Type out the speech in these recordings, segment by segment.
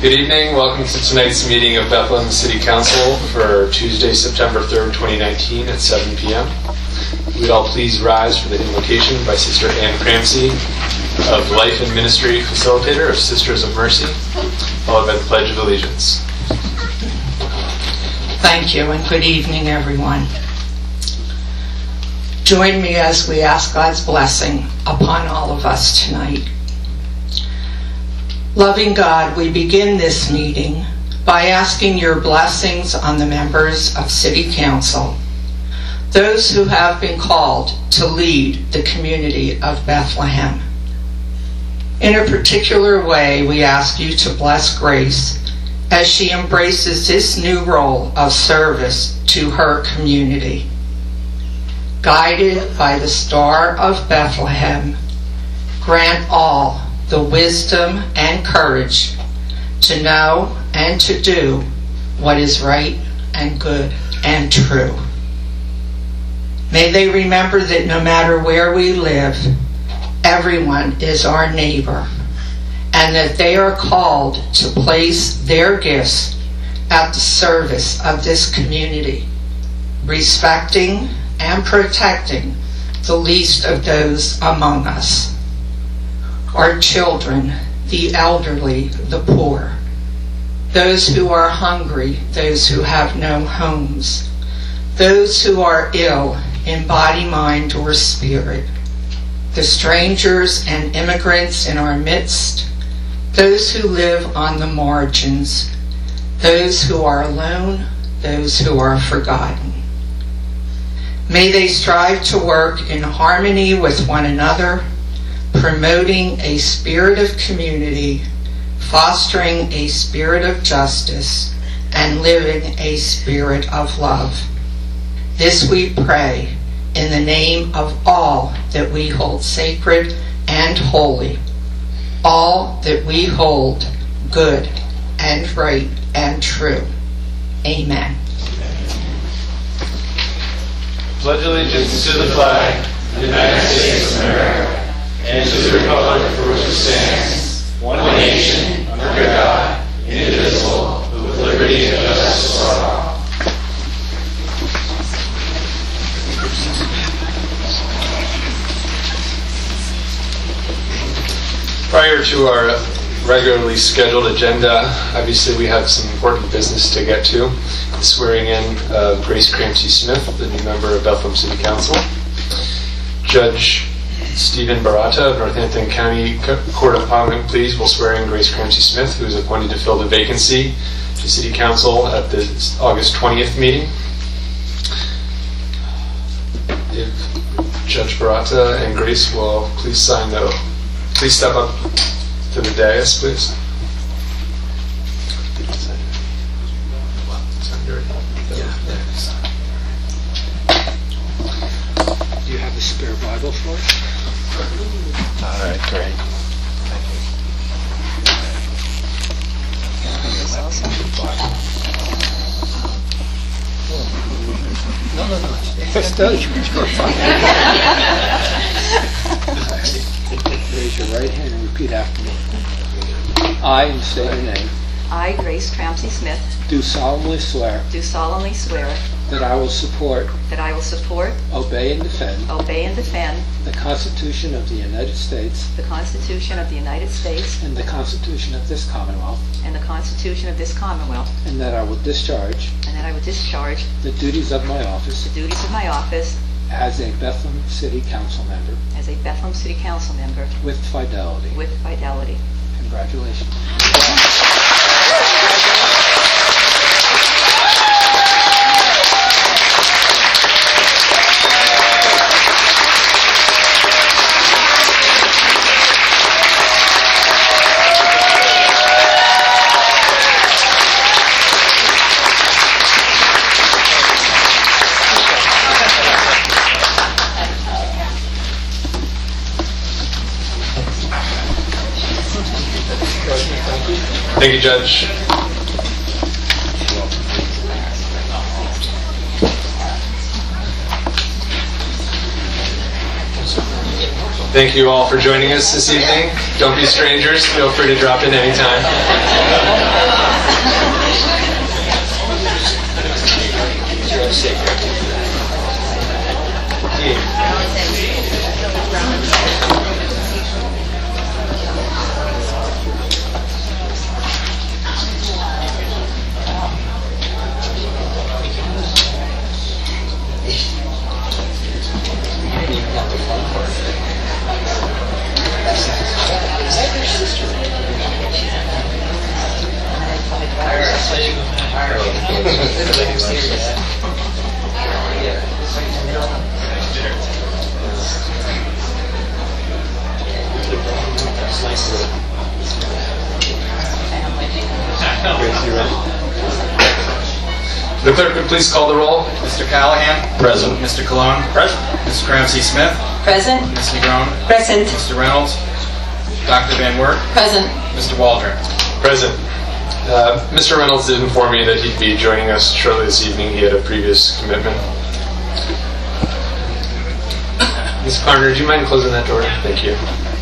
Good evening. Welcome to tonight's meeting of Bethlehem City Council for Tuesday, September 3rd, 2019 at 7 p.m. We'd all please rise for the invocation by Sister Ann Cramsey of Life and Ministry Facilitator of Sisters of Mercy, followed by the Pledge of Allegiance. Thank you and good evening, everyone. Join me as we ask God's blessing upon all of us tonight. Loving God, we begin this meeting by asking your blessings on the members of City Council, those who have been called to lead the community of Bethlehem. In a particular way, we ask you to bless Grace as she embraces this new role of service to her community. Guided by the Star of Bethlehem, grant all the wisdom and courage to know and to do what is right and good and true. May they remember that no matter where we live, everyone is our neighbor, and that they are called to place their gifts at the service of this community, respecting and protecting the least of those among us. Our children, the elderly, the poor, those who are hungry, those who have no homes, those who are ill in body, mind, or spirit, the strangers and immigrants in our midst, those who live on the margins, those who are alone, those who are forgotten. May they strive to work in harmony with one another, promoting a spirit of community, fostering a spirit of justice, and living a spirit of love. This we pray in the name of all that we hold sacred and holy, all that we hold good and right and true. Amen. Pledge allegiance to the flag of the United States of America and to the republic for which it stands, one nation, under God, indivisible, with liberty and justice for all. Prior to our regularly scheduled agenda, obviously we have some important business to get to. The swearing in of Grace Cramsey Smith, the new member of Bethlehem City Council. Judge Stephen Barata of Northampton County Court of Common Pleas will swear in Grace Cramsey Smith, who is appointed to fill the vacancy to City Council at the August 20th meeting. If Judge Barata and Grace will please sign the oath. Please step up to the dais, please. Do you have a spare Bible for us? All right, great. Raise your right hand and repeat after me. I, and state your name, I, Grace Cramsey Smith, do solemnly swear that I will support, obey, and defend the Constitution of the United States the Constitution of the United States and the Constitution of this Commonwealth, and the Constitution of this Commonwealth, and that I will discharge the duties of my office as a Bethlehem City Council member with fidelity. Congratulations. Thank you, Judge. Thank you all for joining us this evening. Don't be strangers. Feel free to drop in anytime. The clerk would please call the roll. Mr. Callahan? Present. Mr. Cologne? Present. Ms. Cramsey-Smith? Present. Ms. Negron? Present. Mr. Reynolds? Dr. Van Wert? Present. Mr. Waldron? Present. Mr. Reynolds did inform me that he'd be joining us shortly this evening. He had a previous commitment. Ms. Clarner, do you mind closing that door? Thank you.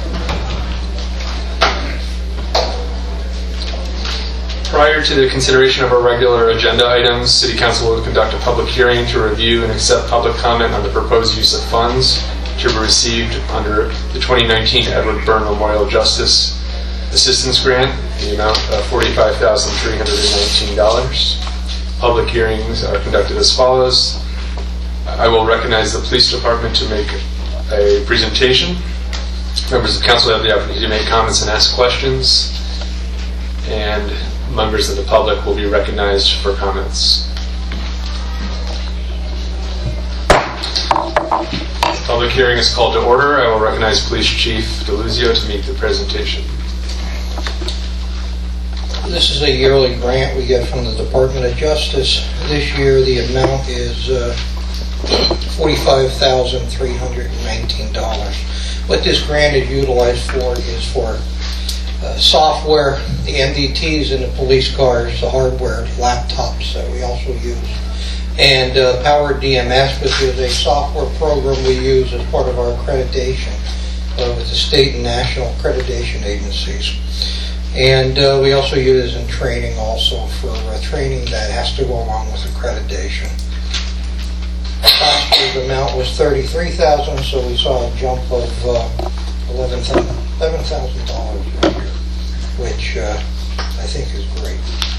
Prior to the consideration of our regular agenda items, City Council will conduct a public hearing to review and accept public comment on the proposed use of funds to be received under the 2019 Edward Byrne Memorial Justice Assistance Grant in the amount of $45,319. Public hearings are conducted as follows. I will recognize the police department to make a presentation. Members of council have the opportunity to make comments and ask questions, and members of the public will be recognized for comments. The public hearing is called to order. I will recognize Police Chief DeLuzio to make the presentation. This is a yearly grant we get from the Department of Justice. This year the amount is $45,319. What this grant is utilized for is for software, the MDTs in the police cars, the hardware, laptops that we also use, and Power DMS, which is a software program we use as part of our accreditation with the state and national accreditation agencies. And we also use it in training also for training that has to go along with accreditation. Last year's amount was $33,000, so we saw a jump of $11,000 which I think is great.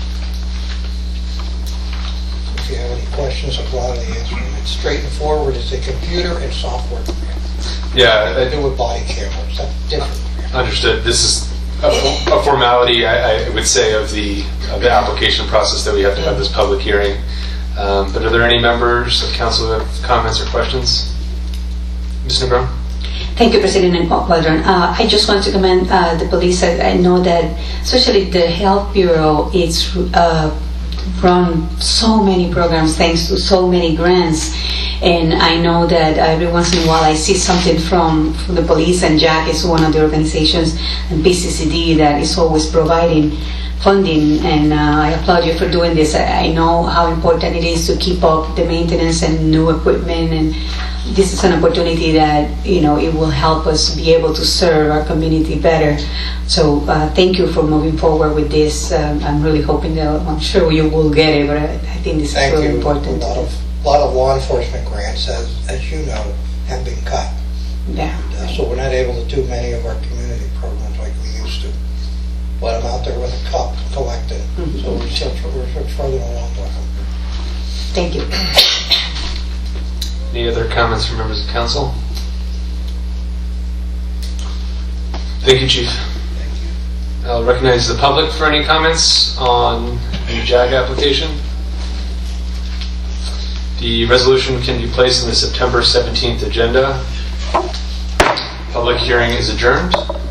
If you have any questions, I'm glad to answer them. It's straight and forward. It's a computer and software program. Yeah. I do with body cameras. That's different. Understood. This is a formality, I would say, of the application process that we have to have this public hearing. But are there any members of council who have comments or questions? Ms. Negron? Thank you, President Waldron. I just want to commend the police. I know that especially the Health Bureau, it's run so many programs thanks to so many grants. And I know that every once in a while I see something from the police, and Jack is one of the organizations, and PCCD, that is always providing funding, and I applaud you for doing this. I know how important it is to keep up the maintenance and new equipment, and this is an opportunity that, you know, it will help us be able to serve our community better. So thank you for moving forward with this. I'm really hoping that, I'm sure you will get it, but I think this is really important. A lot of law enforcement grants, as you know, have been cut. Yeah. And, so we're not able to do many of our community programs like we used to. But I'm out there with a cup collecting. Mm-hmm. So we're further along with them. Thank you. Any other comments from members of council? Thank you, Chief. Thank you. I'll recognize the public for any comments on the JAG application. The resolution can be placed on the September 17th agenda. Public hearing is adjourned.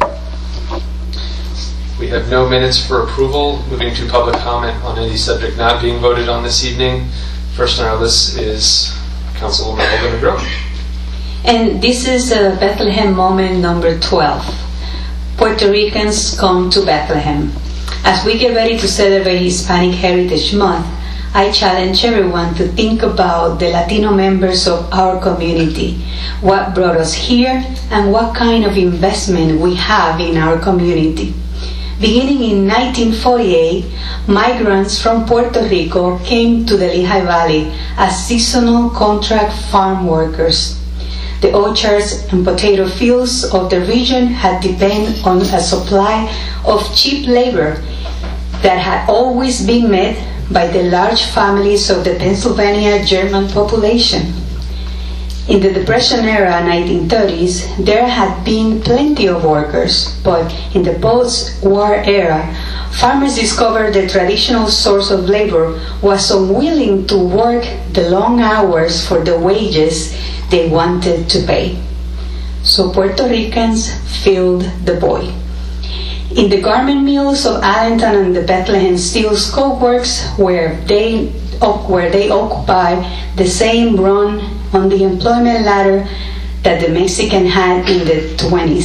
We have no minutes for approval. Moving to public comment on any subject not being voted on this evening. First on our list is Councilwoman Olga Negron. And this is Bethlehem moment number 12. Puerto Ricans come to Bethlehem. As we get ready to celebrate Hispanic Heritage Month, I challenge everyone to think about the Latino members of our community, what brought us here, and what kind of investment we have in our community. Beginning in 1948, migrants from Puerto Rico came to the Lehigh Valley as seasonal contract farm workers. The orchards and potato fields of the region had depended on a supply of cheap labor that had always been met by the large families of the Pennsylvania German population. In the Depression era 1930s, there had been plenty of workers, but in the post-war era, farmers discovered the traditional source of labor was unwilling to work the long hours for the wages they wanted to pay. So Puerto Ricans filled the void. In the garment mills of Allentown and the Bethlehem Steel Scope Works, where they occupy the same run on the employment ladder that the Mexican had in the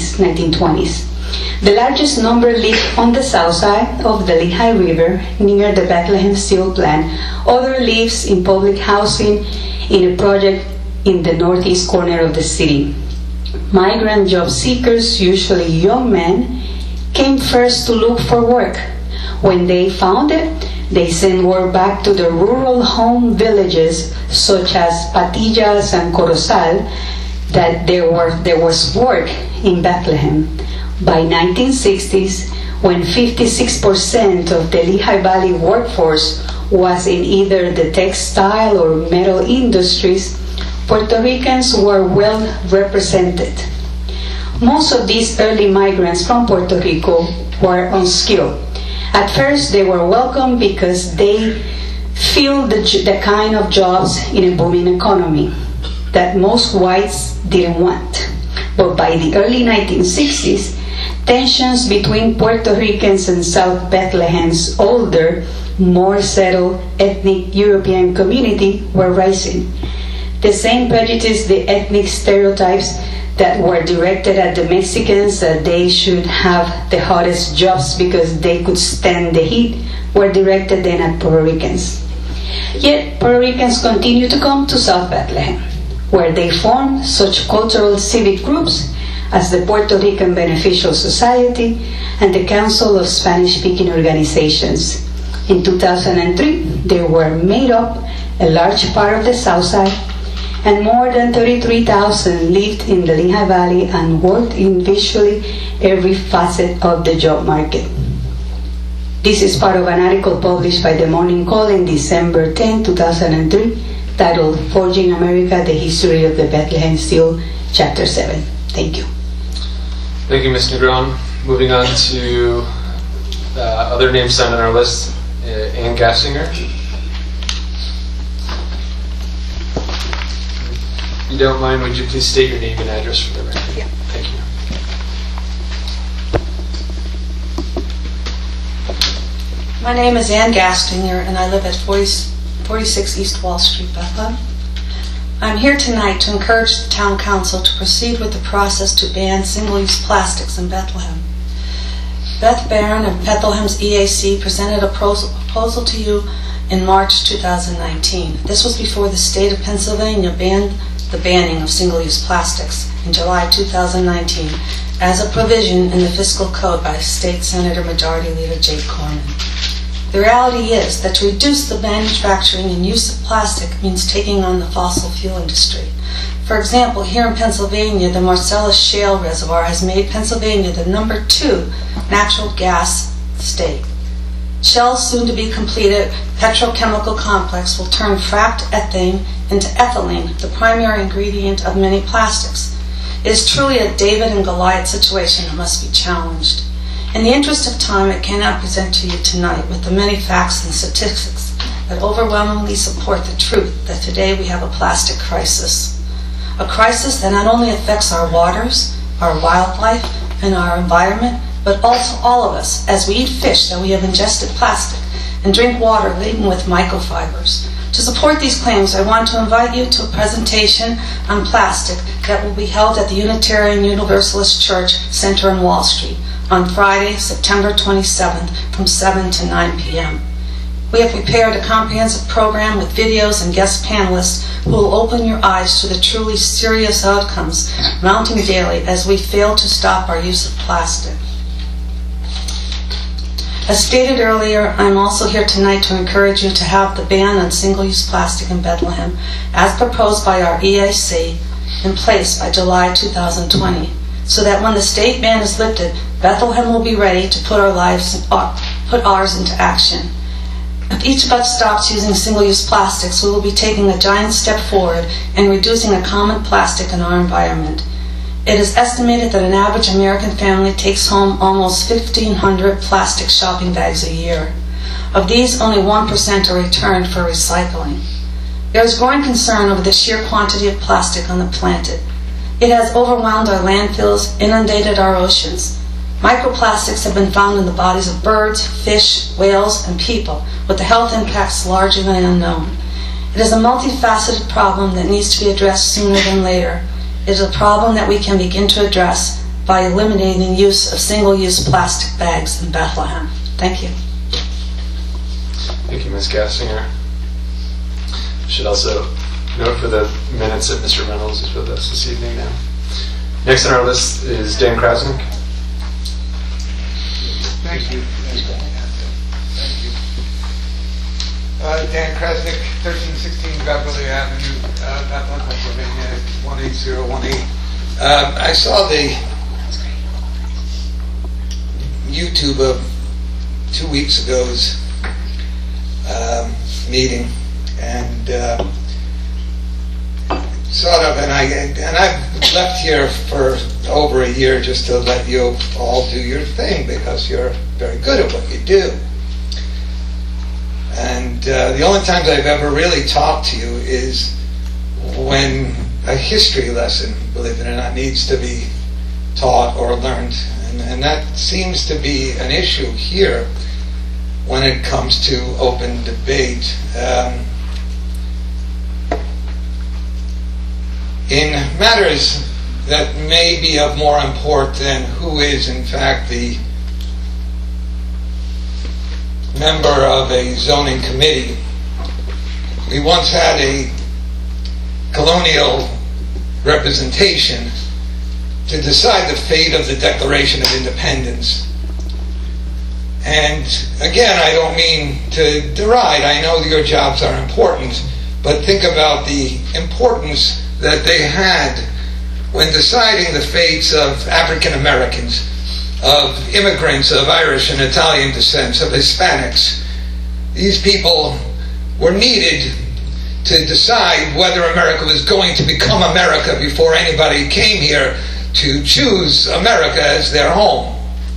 1920s. The largest number lived on the south side of the Lehigh River near the Bethlehem Steel Plant. Other lives in public housing in a project in the northeast corner of the city. Migrant job seekers, usually young men, came first to look for work. When they found it, they sent word back to the rural home villages such as Patillas and Corozal that there was work in Bethlehem. By 1960s, when 56% of the Lehigh Valley workforce was in either the textile or metal industries, Puerto Ricans were well represented. Most of these early migrants from Puerto Rico were unskilled. At first, they were welcome because they filled the kind of jobs in a booming economy that most whites didn't want. But by the early 1960s, tensions between Puerto Ricans and South Bethlehem's older, more settled ethnic European community were rising. The same prejudice, the ethnic stereotypes that were directed at the Mexicans that they should have the hottest jobs because they could stand the heat were directed then at Puerto Ricans. Yet Puerto Ricans continue to come to South Bethlehem, where they formed such cultural civic groups as the Puerto Rican Beneficial Society and the Council of Spanish-Speaking Organizations. In 2003, they were made up a large part of the South Side, and more than 33,000 lived in the Lehigh Valley and worked in virtually every facet of the job market. This is part of an article published by the Morning Call in December 10, 2003, titled Forging America, The History of the Bethlehem Steel, Chapter 7. Thank you. Thank you, Ms. Negron. Moving on to other names signed on our list, Ann Gassinger. If you don't mind, would you please state your name and address for the record? Yeah. Thank you. My name is Ann Gastinger, and I live at 46 East Wall Street, Bethlehem. I'm here tonight to encourage the Town Council to proceed with the process to ban single-use plastics in Bethlehem. Beth Barron of Bethlehem's EAC presented a proposal to you in March 2019. This was before the state of Pennsylvania banned the banning of single-use plastics in July 2019 as a provision in the fiscal code by State Senator Majority Leader Jake Corman. The reality is that to reduce the manufacturing and use of plastic means taking on the fossil fuel industry. For example, here in Pennsylvania, the Marcellus Shale Reservoir has made Pennsylvania the number 2 natural gas state. Shell's soon-to-be-completed petrochemical complex will turn fracked ethane into ethylene, the primary ingredient of many plastics. It is truly a David and Goliath situation that must be challenged. In the interest of time, I cannot present to you tonight with the many facts and statistics that overwhelmingly support the truth that today we have a plastic crisis. A crisis that not only affects our waters, our wildlife, and our environment, but also all of us as we eat fish that we have ingested plastic and drink water laden with microfibers. To support these claims, I want to invite you to a presentation on plastic that will be held at the Unitarian Universalist Church Center on Wall Street on Friday, September 27th from 7 to 9 p.m. We have prepared a comprehensive program with videos and guest panelists who will open your eyes to the truly serious outcomes mounting daily as we fail to stop our use of plastic. As stated earlier, I'm also here tonight to encourage you to have the ban on single-use plastic in Bethlehem, as proposed by our EAC, in place by July 2020, so that when the state ban is lifted, Bethlehem will be ready to put ours into action. If each of us stops using single-use plastics, we will be taking a giant step forward in reducing a common plastic in our environment. It is estimated that an average American family takes home almost 1,500 plastic shopping bags a year. Of these, only 1% are returned for recycling. There is growing concern over the sheer quantity of plastic on the planet. It has overwhelmed our landfills, inundated our oceans. Microplastics have been found in the bodies of birds, fish, whales, and people, with the health impacts largely unknown. It is a multifaceted problem that needs to be addressed sooner than later. It is a problem that we can begin to address by eliminating use of single-use plastic bags in Bethlehem. Thank you. Thank you, Ms. Gastinger. I should also note for the minutes that Mr. Reynolds is with us this evening now. Next on our list is Dan Krasnick. Thank you. Dan Krasnick, 1316 Beverly Avenue, Bethlehem, Pennsylvania, 18018. I saw the YouTube of 2 weeks ago's meeting, and sort of, and I've left here for over a year just to let you all do your thing because you're very good at what you do. And the only times I've ever really talked to you is when a history lesson, believe it or not, needs to be taught or learned. And that seems to be an issue here when it comes to open debate. In matters that may be of more import than who is in fact the member of a zoning committee, we once had a colonial representation to decide the fate of the Declaration of Independence. And again, I don't mean to deride, I know your jobs are important, but think about the importance that they had when deciding the fates of African Americans, of immigrants of Irish and Italian descent, of Hispanics. These people were needed to decide whether America was going to become America before anybody came here to choose America as their home.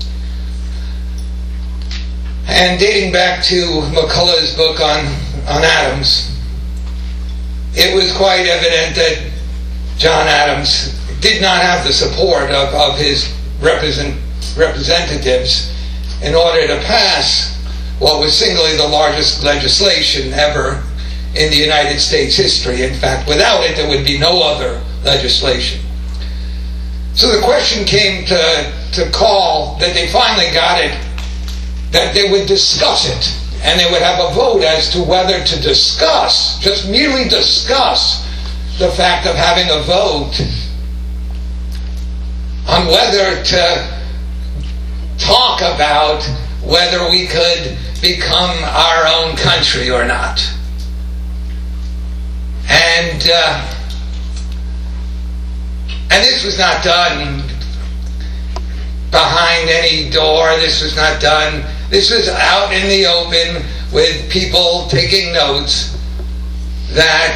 And dating back to McCullough's book on Adams, it was quite evident that John Adams did not have the support of his representatives in order to pass what was singly the largest legislation ever in the United States history. In fact, without it, there would be no other legislation. So the question came to call that they finally got it, that they would discuss it, and they would have a vote as to whether to discuss, just merely discuss, the fact of having a vote on whether to talk about whether we could become our own country or not. And this was not done behind any door. This was not done. This was out in the open with people taking notes that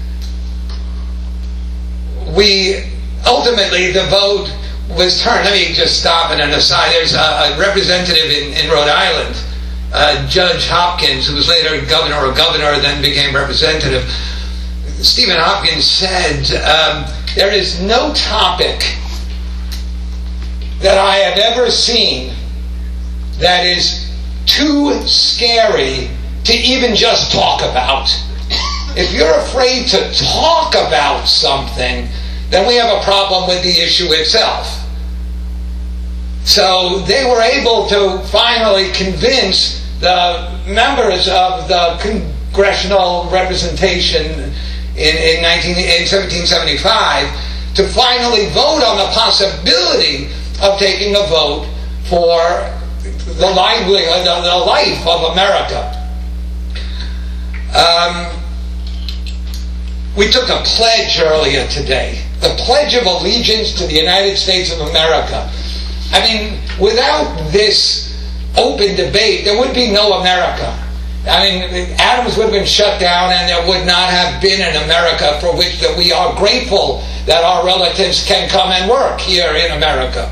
ultimately the vote was turned. Let me just stop and an aside. There's a representative in Rhode Island, Judge Hopkins, who was later governor, then became representative. Stephen Hopkins said, there is no topic that I have ever seen that is too scary to even just talk about. If you're afraid to talk about something, then we have a problem with the issue itself. So they were able to finally convince the members of the congressional representation in 1775 to finally vote on the possibility of taking a vote for the livelihood, the life of America. We took a pledge earlier today, the Pledge of Allegiance to the United States of America. I mean, without this open debate, there would be no America. I mean, Adams would have been shut down, and there would not have been an America for which that we are grateful that our relatives can come and work here in America.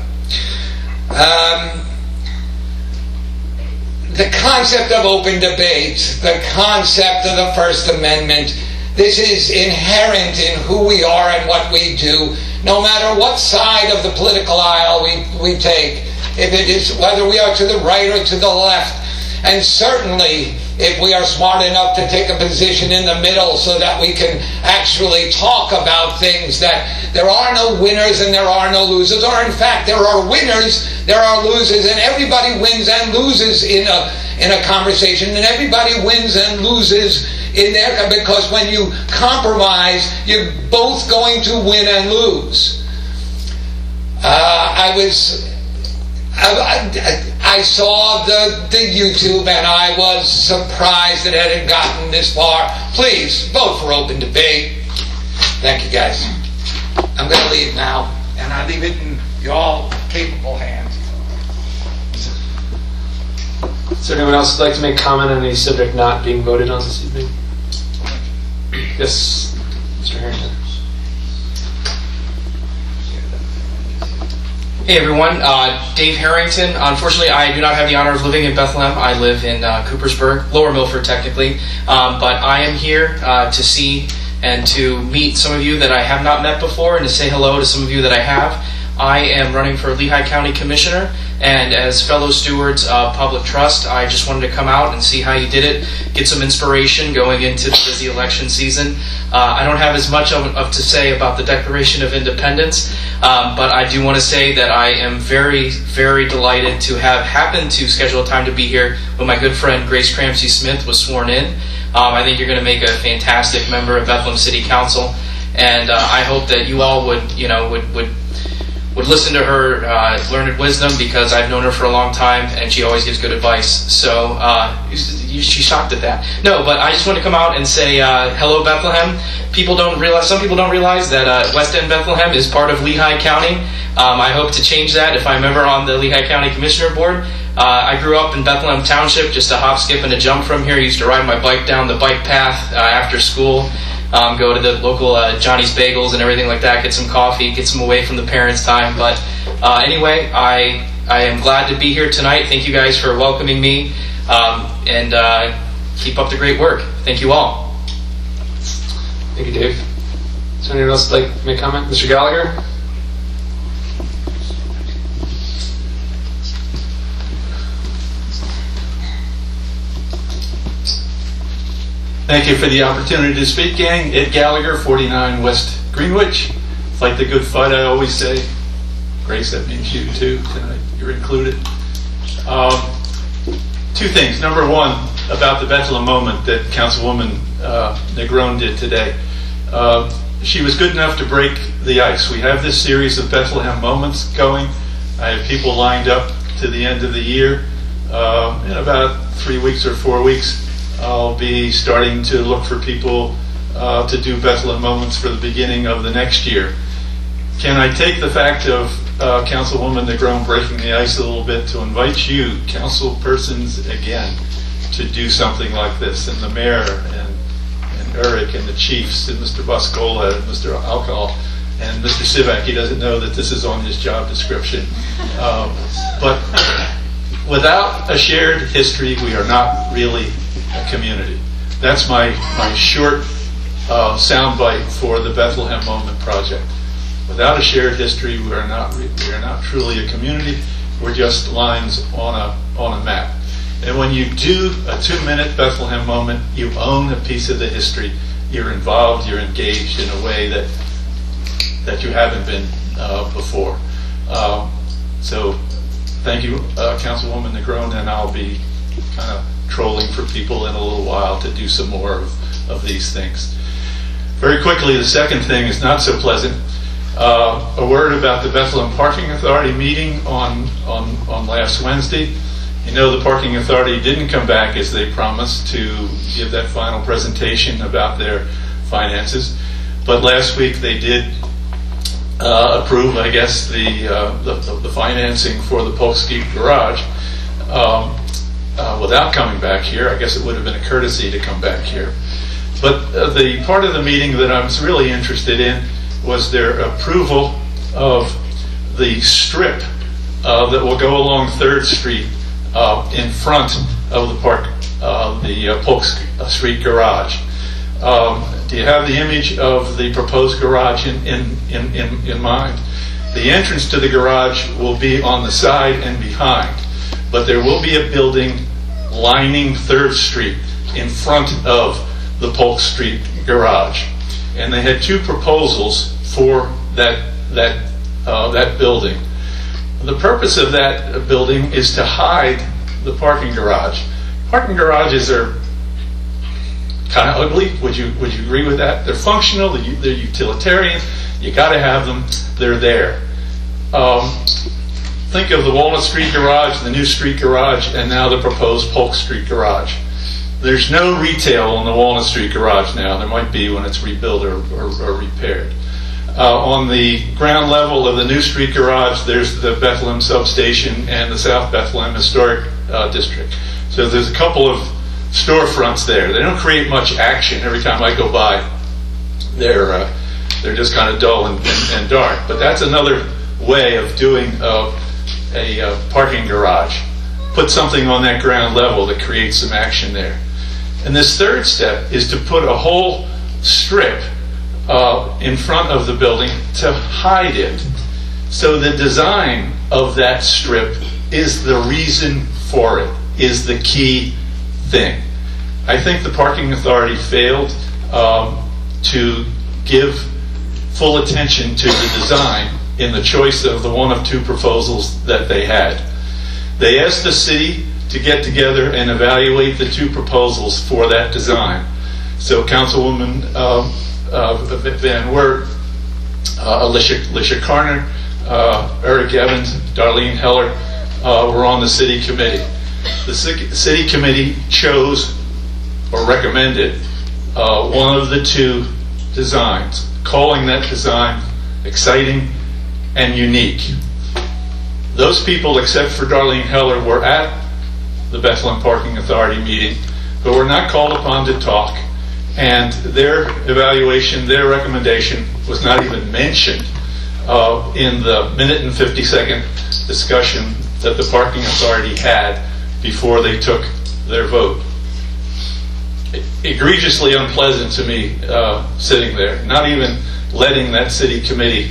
The concept of open debate, the concept of the First Amendment, this is inherent in who we are and what we do, no matter what side of the political aisle we take, if it is whether we are to the right or to the left, and certainly if we are smart enough to take a position in the middle so that we can actually talk about things, that there are no winners and there are no losers, or in fact there are winners, there are losers, and everybody wins and loses in a conversation, and everybody wins and loses in there, because when you compromise, you're both going to win and lose. I saw the YouTube, and I was surprised that it had gotten this far. Please vote for open debate. Thank you, guys. I'm going to leave now, and I leave it in your capable hands. Is there anyone else who'd like to make comment on any subject not being voted on this evening? Yes, Mr. Harrington. Hey everyone, Dave Harrington. Unfortunately, I do not have the honor of living in Bethlehem. I live in Coopersburg, Lower Milford technically, but I am here to see and to meet some of you that I have not met before, and to say hello to some of you that I have. I am running for Lehigh County Commissioner, and as fellow stewards of public trust, I just wanted to come out and see how you did it, get some inspiration going into the busy election season. I don't have as much of to say about the Declaration of Independence, but I do want to say that I am very, very delighted to have happened to schedule a time to be here when my good friend Grace Cramsey Smith was sworn in. I think you're going to make a fantastic member of Bethlehem City Council, and I hope that you all would listen to her learned wisdom, because I've known her for a long time and she always gives good advice. So she's shocked at that. No, but I just want to come out and say hello, Bethlehem. Some people don't realize that West End Bethlehem is part of Lehigh County. I hope to change that if I'm ever on the Lehigh County Commissioner Board. I grew up in Bethlehem Township, just a hop, skip, and a jump from here. I used to ride my bike down the bike path after school. Go to the local Johnny's Bagels and everything like that, get some coffee, get some away from the parents' time. But anyway, I am glad to be here tonight. Thank you guys for welcoming me, and keep up the great work. Thank you all. Thank you, Dave. Is there anyone else like to make a comment? Mr. Gallagher? Thank you for the opportunity to speak, gang. Ed Gallagher, 49 West Greenwich. Fight the good fight, I always say. Grace, that means you too. Tonight you're included. Two things. Number one, about the Bethlehem moment that Councilwoman Negron did today. She was good enough to break the ice. We have this series of Bethlehem moments going. I have people lined up to the end of the year. In about 3 weeks or 4 weeks, I'll be starting to look for people to do Bethlehem moments for the beginning of the next year. Can I take the fact of Councilwoman Negron breaking the ice a little bit to invite you, council persons, again, to do something like this, and the mayor and Eric and the chiefs and Mr. Buscola and Mr. Alcohol and Mr. Sivak. He doesn't know that this is on his job description. But without a shared history, we are not really a community. That's my short soundbite for the Bethlehem Moment project. Without a shared history, we are not truly a community. We're just lines on a map. And when you do a 2-minute Bethlehem Moment, you own a piece of the history. You're involved. You're engaged in a way that you haven't been before. So, thank you, Councilwoman Negron, and I'll be kind of trolling for people in a little while to do some more of these things. Very quickly, the second thing is not so pleasant. A word about the Bethlehem Parking Authority meeting on last Wednesday. You know, the Parking Authority didn't come back as they promised to give that final presentation about their finances, but last week they did approve, I guess, the financing for the Polk-Street garage without coming back here. I guess it would have been a courtesy to come back here. But the part of the meeting that I was really interested in was their approval of the strip that will go along 3rd Street in front of the Polk Street garage. Do you have the image of the proposed garage in mind? The entrance to the garage will be on the side and behind, but there will be a building lining 3rd Street in front of the Polk Street garage. And they had 2 proposals for that building. The purpose of that building is to hide the parking garage. Parking garages are kind of ugly. Would you agree with that? They're functional. They're utilitarian. You got to have them. They're there. Think of the Walnut Street garage, the new street garage, and now the proposed Polk Street garage. There's no retail on the Walnut Street garage now. There might be when it's rebuilt or repaired. On the ground level of the new street garage, there's the Bethlehem substation and the South Bethlehem Historic District. So there's a couple of storefronts there. They don't create much action. Every time I go by, they're just kind of dull and dark. But that's another way of doing a parking garage. Put something on that ground level that creates some action there. And this third step is to put a whole strip in front of the building to hide it. So the design of that strip is the reason for it, is the key thing. I think the Parking Authority failed to give full attention to the design in the choice of the one of 2 proposals that they had. They asked the city to get together and evaluate the 2 proposals for that design. So Councilwoman Van Wert, Alicia Carner, Eric Evans, Darlene Heller were on the city committee. The city committee chose or recommended one of the 2 designs, calling that design exciting and unique. Those people, except for Darlene Heller, were at the Bethlehem Parking Authority meeting, but were not called upon to talk, and their evaluation, their recommendation was not even mentioned in the minute and 50-second discussion that the Parking Authority had before they took their vote. Egregiously unpleasant to me sitting there, not even letting that city committee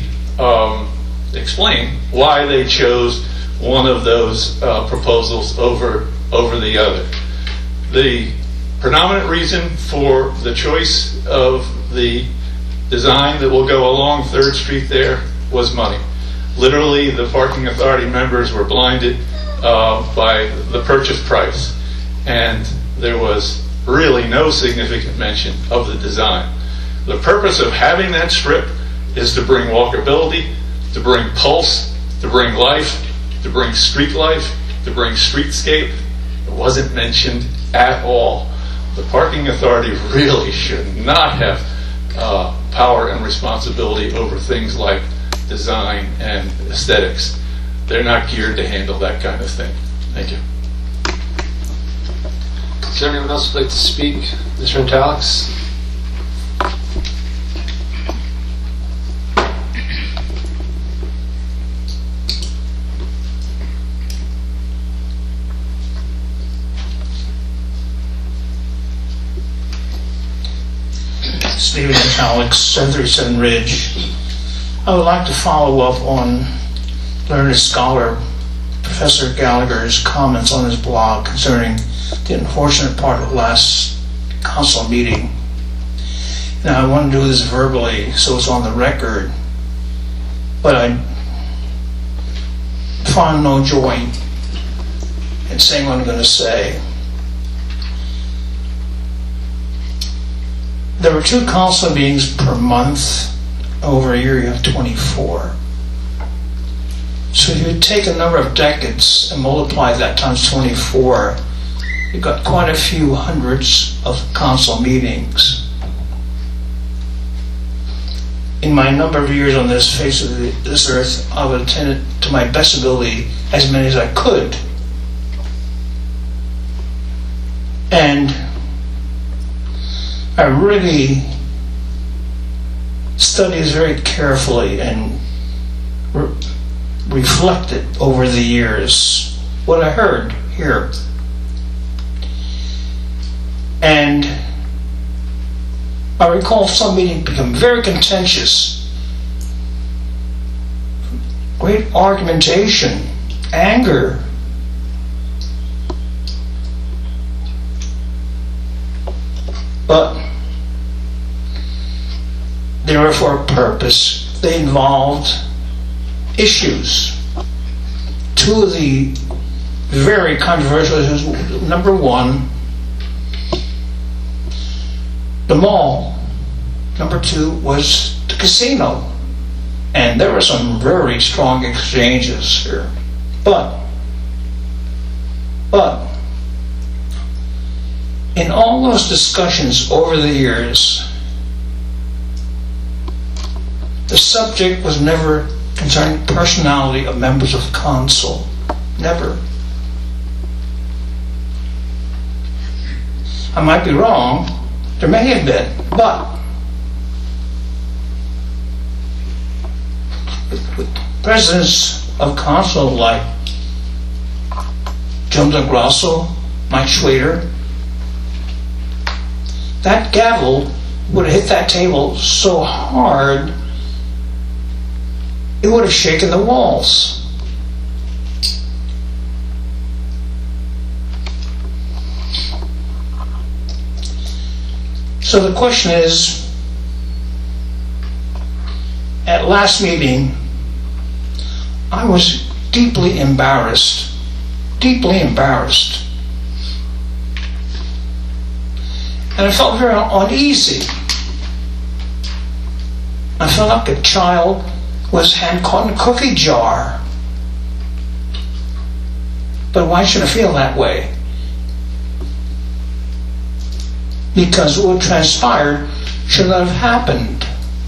explain why they chose one of those proposals over the other. The predominant reason for the choice of the design that will go along 3rd Street there was money. Literally, the Parking Authority members were blinded by the purchase price, and there was really no significant mention of the design. The purpose of having that strip is to bring walkability, to bring pulse, to bring life, to bring street life, to bring streetscape. It wasn't mentioned at all. The Parking Authority really should not have power and responsibility over things like design and aesthetics. They're not geared to handle that kind of thing. Thank you. Is there anyone else who'd like to speak? Mr. Antalix? Stephen Antalix, 737 Ridge. I would like to follow up on learned scholar Professor Gallagher's comments on his blog concerning the unfortunate part of last council meeting. Now, I want to do this verbally so it's on the record, but I find no joy in saying what I'm going to say. there were 2 council meetings per month. Over a year, you have 24. So if you take a number of decades and multiply that times 24, you've got quite a few hundreds of council meetings. In my number of years on this face of this earth, I would attend to my best ability as many as I could. And I really studied this very carefully and reflected over the years what I heard here. And I recall some meetings become very contentious, great argumentation, anger. But they were for a purpose. They involved issues. 2 of the very controversial issues. Number 1, the mall. Number 2 was the casino. And there were some very strong exchanges here. But in all those discussions over the years, the subject was never concerning personality of members of council. Never. I might be wrong. There may have been. But with presidents of council like Jim DeGrasso, Mike Schwader, that gavel would have hit that table so hard it would have shaken the walls. So the question is, at last meeting, I was deeply embarrassed. And I felt very uneasy. I felt like a child was hand caught in a cookie jar. But why should I feel that way? Because what transpired should not have happened.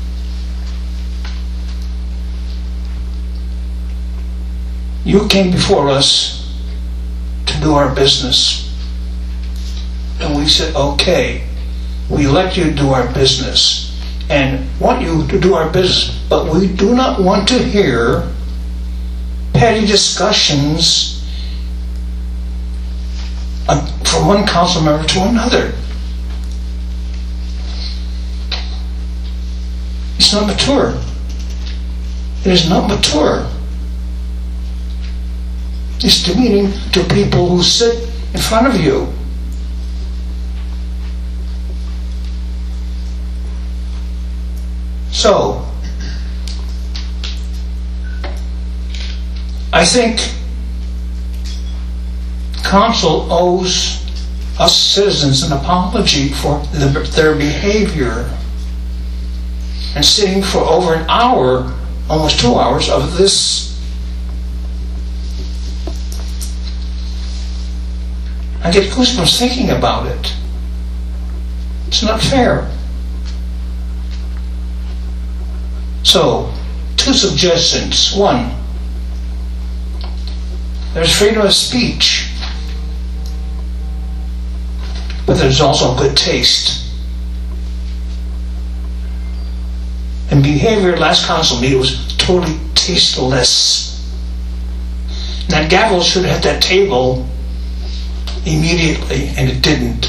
You came before us to do our business. And we said, okay, we let you do our business and want you to do our business, but we do not want to hear petty discussions from one council member to another. It's not mature. It is not mature. It's demeaning to people who sit in front of you. So, I think council owes us citizens an apology for their behavior. And sitting for over an hour, almost 2 hours of this, I get goosebumps thinking about it. It's not fair. So, 2 suggestions. 1, there's freedom of speech, but there's also good taste. And behavior at last council meeting was totally tasteless. And that gavel should have hit that table immediately, and it didn't.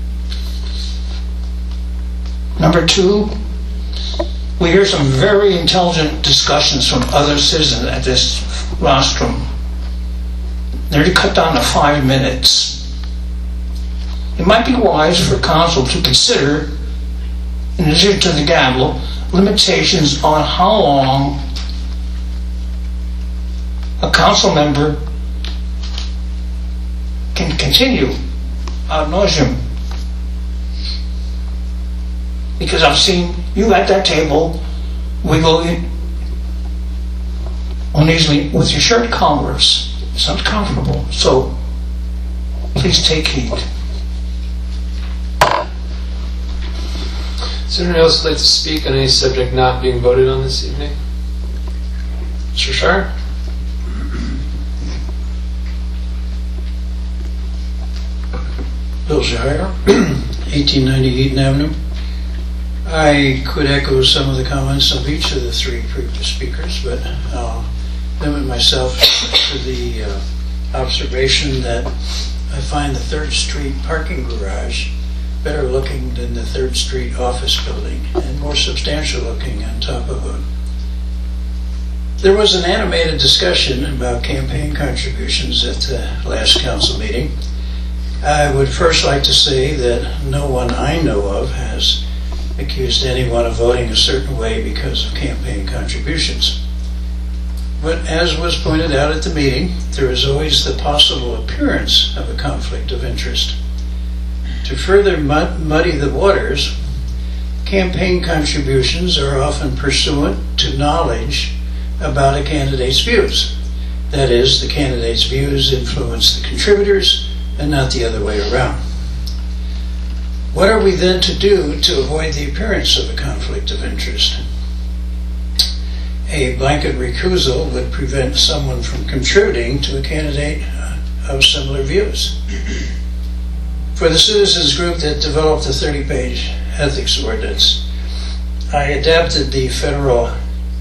Number 2, we hear some very intelligent discussions from other citizens at this rostrum. They're cut down to 5 minutes. It might be wise for council to consider, in addition to the gavel, limitations on how long a council member can continue ad nauseum. Because I've seen you at that table wiggle uneasily with your shirt collars. It's not comfortable. So please take heed. Is there anyone else who'd like to speak on any subject not being voted on this evening? Mr. Shire? Bill Shire, 1890 Eaton Avenue. I could echo some of the comments of each of the three previous speakers, but I'll limit myself to the observation that I find the 3rd Street parking garage better looking than the 3rd Street office building and more substantial looking on top of it. There was an animated discussion about campaign contributions at the last council meeting. I would first like to say that no one I know of has accused anyone of voting a certain way because of campaign contributions. But as was pointed out at the meeting, there is always the possible appearance of a conflict of interest. To further muddy the waters, campaign contributions are often pursuant to knowledge about a candidate's views. That is, the candidate's views influence the contributors and not the other way around. What are we then to do to avoid the appearance of a conflict of interest? A blanket recusal would prevent someone from contributing to a candidate of similar views. For the citizens group that developed the 30-page ethics ordinance, I adapted the federal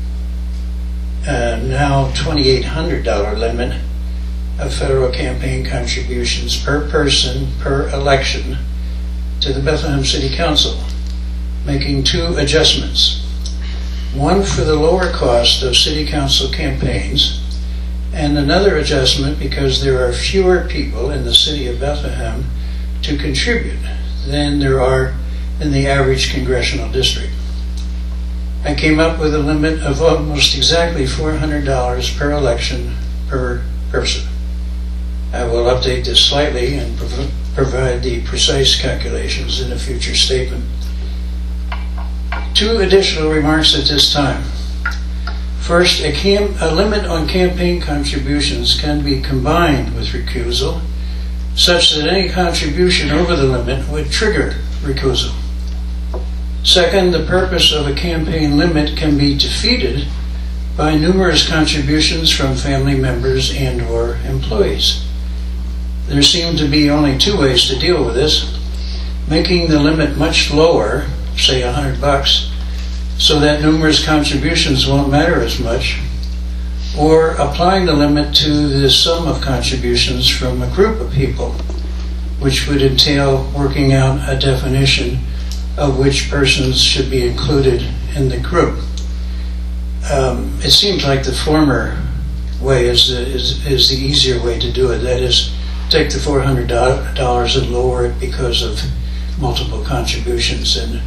now $2,800 limit of federal campaign contributions per person per election to the Bethlehem City Council, making 2 adjustments. One for the lower cost of city council campaigns, and another adjustment because there are fewer people in the city of Bethlehem to contribute than there are in the average congressional district. I came up with a limit of almost exactly $400 per election per person. I will update this slightly and provide the precise calculations in a future statement. 2 additional remarks at this time. First, a limit on campaign contributions can be combined with recusal, such that any contribution over the limit would trigger recusal. Second, the purpose of a campaign limit can be defeated by numerous contributions from family members and/or employees. There seem to be only 2 ways to deal with this: making the limit much lower, say $100, so that numerous contributions won't matter as much, or applying the limit to the sum of contributions from a group of people, which would entail working out a definition of which persons should be included in the group. It seems like the former way is the easier way to do it. That is, take the $400 and lower it because of multiple contributions, and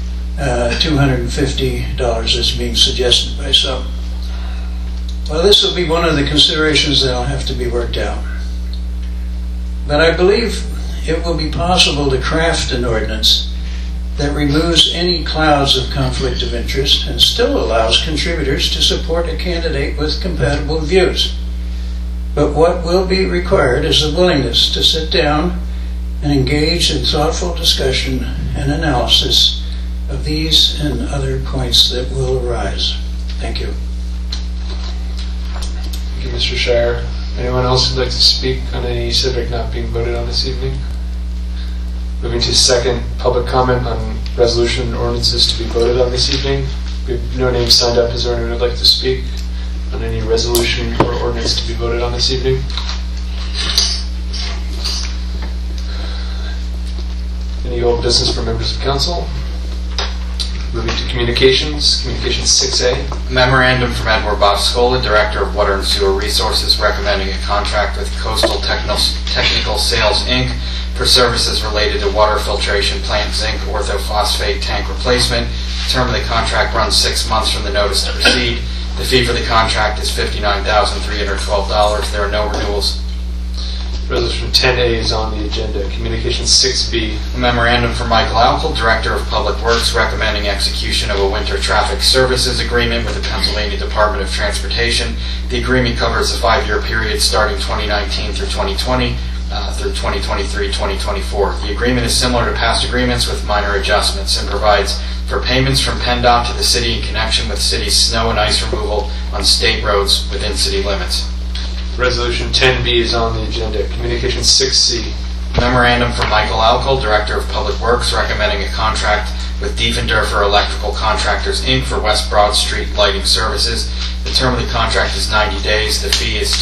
$250 is being suggested by some. Well, this will be one of the considerations that will have to be worked out. But I believe it will be possible to craft an ordinance that removes any clouds of conflict of interest and still allows contributors to support a candidate with compatible views. But what will be required is a willingness to sit down and engage in thoughtful discussion and analysis of these and other points that will arise. Thank you. Thank you, Mr. Shire. Anyone else who'd like to speak on any subject not being voted on this evening? Moving to second public comment on resolution and ordinances to be voted on this evening. We have no names signed up. Is there anyone who'd like to speak on any resolution or ordinance to be voted on this evening? Any old business for members of council? Moving to communications. Communications 6A. Memorandum from Edward Boscola, Director of Water and Sewer Resources, recommending a contract with Coastal Technical Sales, Inc. for services related to water filtration plant zinc orthophosphate tank replacement. The term of the contract runs 6 months from the notice to proceed. The fee for the contract is $59,312. There are no renewals. Resolution 10A is on the agenda. Communication 6B. A memorandum from Michael Alkel, Director of Public Works, recommending execution of a winter traffic services agreement with the Pennsylvania Department of Transportation. The agreement covers a 5-year period starting 2019 through 2020 through 2023-2024. The agreement is similar to past agreements with minor adjustments and provides for payments from PennDOT to the city in connection with city's snow and ice removal on state roads within city limits. Resolution 10B is on the agenda. Communication 6C. Memorandum from Michael Alkel, Director of Public Works, recommending a contract with Diefendorfer Electrical Contractors, Inc. for West Broad Street lighting services. The term of the contract is 90 days. The fee is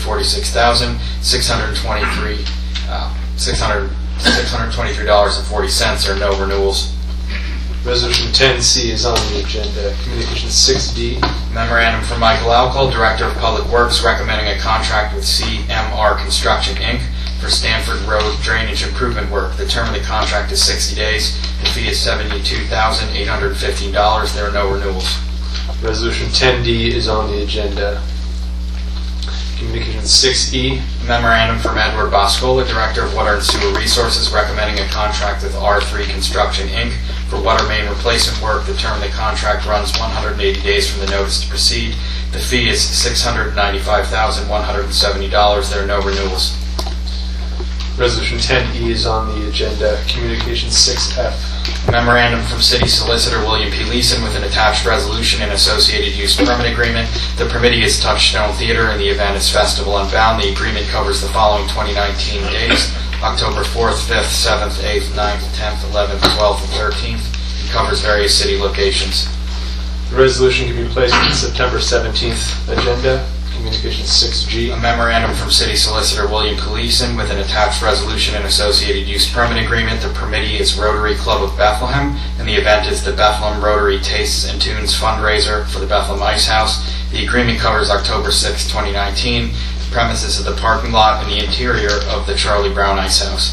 $623.40. There are no renewals. Resolution 10C is on the agenda. Communication 6D. Memorandum from Michael Alkel, Director of Public Works, recommending a contract with CMR Construction, Inc. for Stanford Road drainage improvement work. The term of the contract is 60 days. The fee is $72,815. There are no renewals. Resolution 10D is on the agenda. Communication 6E. Memorandum from Edward Boscola, Director of Water and Sewer Resources, recommending a contract with R3 Construction, Inc. for water main replacement work. The term of the contract runs 180 days from the notice to proceed. The fee is $695,170. There are no renewals. Resolution 10E is on the agenda. Communication 6F. Memorandum from City Solicitor William P. Leeson with an attached resolution and associated use permit agreement. The permittee is Touchstone Theater and the event is Festival Unbound. The agreement covers the following 2019 days: October 4th, 5th, 7th, 8th, 9th, 10th, 11th, 12th, and 13th. It covers various city locations. The resolution can be placed on the September 17th agenda. Communication 6G. A memorandum from City Solicitor William P. Leeson with an attached resolution and associated use permit agreement. The permittee is Rotary Club of Bethlehem, and the event is the Bethlehem Rotary Tastes and Tunes fundraiser for the Bethlehem Ice House. The agreement covers October 6, 2019. The premises of the parking lot and the interior of the Charlie Brown Ice House.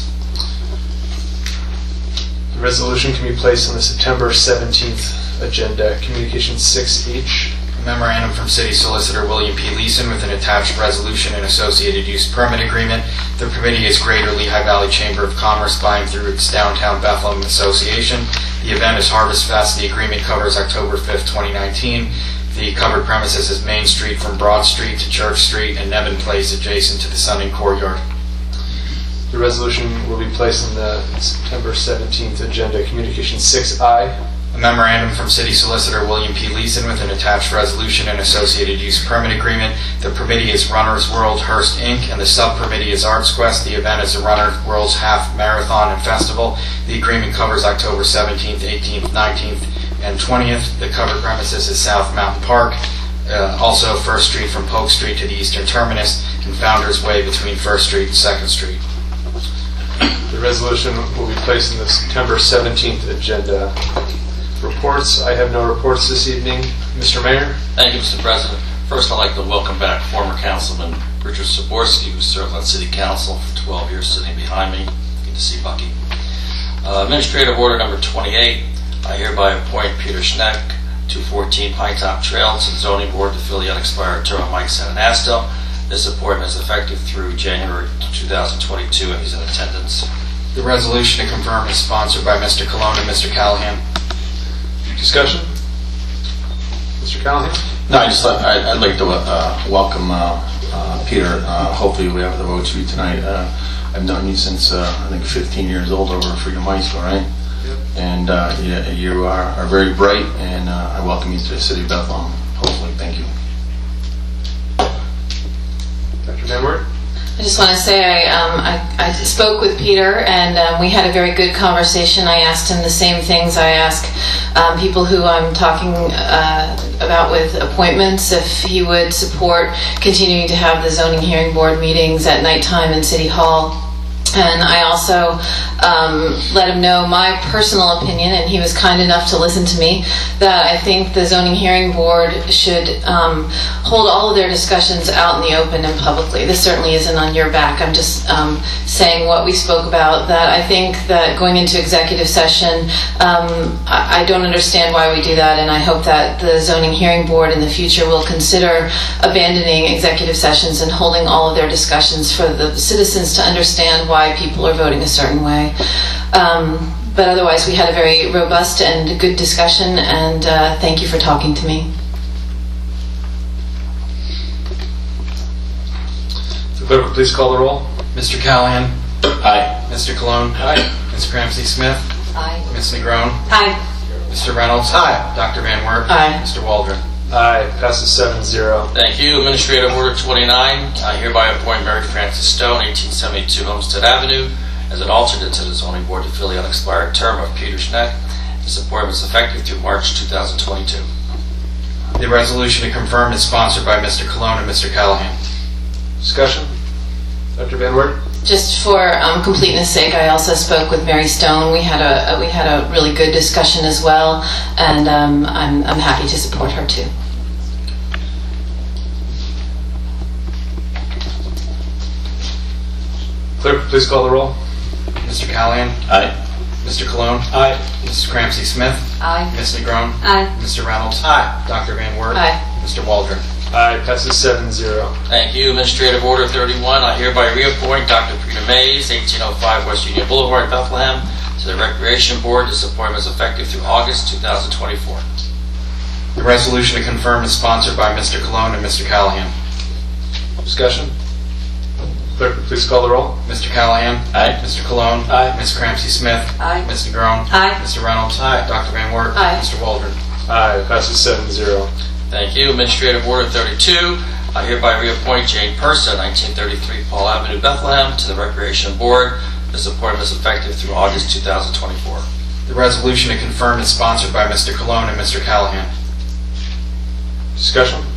The resolution can be placed on the September 17th agenda. Communication 6H. Memorandum from City Solicitor William P. Leeson with an attached resolution and associated use permit agreement. The permittee is Greater Lehigh Valley Chamber of Commerce buying through its Downtown Bethlehem Association. The event is Harvest Fest. The agreement covers October 5th, 2019. The covered premises is Main Street from Broad Street to Church Street and Nevin Place adjacent to the Sunning Courtyard. The resolution will be placed on the September 17th agenda. Communication 6I. A memorandum from City Solicitor William P. Leeson with an attached resolution and associated use permit agreement. The permittee is Runner's World Hearst, Inc., and the sub-permittee is Arts Quest. The event is the Runner's World's Half Marathon and Festival. The agreement covers October 17th, 18th, 19th, and 20th. The covered premises is South Mountain Park, also 1st Street from Polk Street to the eastern terminus, and Founders Way between 1st Street and 2nd Street. The resolution will be placed on the September 17th agenda. Reports. I have no reports this evening. Mr. Mayor? Thank you, Mr. President. First, I'd like to welcome back former Councilman Richard Saborski, who served on City Council for 12 years, sitting behind me. Good to see Bucky. Administrative Order Number 28. I hereby appoint Peter Schneck, 214 Pine Top Trail, to the Zoning Board to fill the unexpired term of Mike Sananasto. This appointment is effective through January 2022, and he's in attendance. The resolution to confirm is sponsored by Mr. Colon and Mr. Callahan. Discussion? Mr. Callahan? No, I'd like to welcome Peter. Hopefully we have the votes for you tonight. I've known you since I think 15 years old over at Freedom High School, right? Yep. And you are very bright, and I welcome you to the city of Bethlehem. Hopefully, thank you. Dr. Van Wert? I just want to say I spoke with Peter, and we had a very good conversation. I asked him the same things I ask people who I'm talking about with appointments, if he would support continuing to have the zoning hearing board meetings at nighttime in City Hall, And I also let him know my personal opinion, and he was kind enough to listen to me, that I think the Zoning Hearing Board should hold all of their discussions out in the open and publicly. This certainly isn't on your back. I'm just saying what we spoke about, that I think that going into executive session, I don't understand why we do that, and I hope that the Zoning Hearing Board in the future will consider abandoning executive sessions and holding all of their discussions for the citizens to understand why people are voting a certain way. But otherwise, we had a very robust and good discussion, and thank you for talking to me. The clerk will please call the roll. Mr. Callahan? Aye. Mr. Cologne? Aye. Ms. Cramsey-Smith? Aye. Ms. Negron? Aye. Mr. Reynolds? Aye. Dr. Van Wert? Aye. Mr. Waldron? Aye. Passes 7-0. Thank you. Administrative Order 29, I hereby appoint Mary Frances Stone, 1872 Homestead Avenue, as an alternate to the Zoning Board to fill the unexpired term of Peter Schneck. This appointment is effective through March 2022. The resolution to confirm is sponsored by Mr. Cologne and Mr. Callahan. Discussion? Dr. Van Wert? Just for completeness sake, I also spoke with Mary Stone. We had a really good discussion as well, and I'm happy to support her too. Clerk, please call the roll. Mr. Callahan? Aye. Mr. Cologne? Aye. Mrs. Cramsey-Smith? Aye. Ms. Negron? Aye. Mr. Reynolds? Aye. Dr. Van Wert? Aye. Mr. Waldron? Aye. Passes 7-0. Thank you. Administrative Order 31, I hereby reappoint Dr. Peter Mays, 1805 West Union Boulevard, Bethlehem, to the Recreation Board. This appointment is effective through August 2024. The resolution to confirm is sponsored by Mr. Cologne and Mr. Callahan. Discussion? Clerk, please call the roll. Mr. Callahan? Aye. Mr. Cologne? Aye. Ms. Cramsey-Smith? Aye. Ms. Negron? Aye. Mr. Reynolds? Aye. Dr. Van Wert? Aye. Mr. Waldron? Aye. Passes 7-0. Thank you. Administrative Order 32, I hereby reappoint Jane Pursa, 1933 Paul Avenue, Bethlehem, to the Recreation Board. This appointment is effective through August 2024. The resolution to confirm is sponsored by Mr. Cologne and Mr. Callahan. Discussion?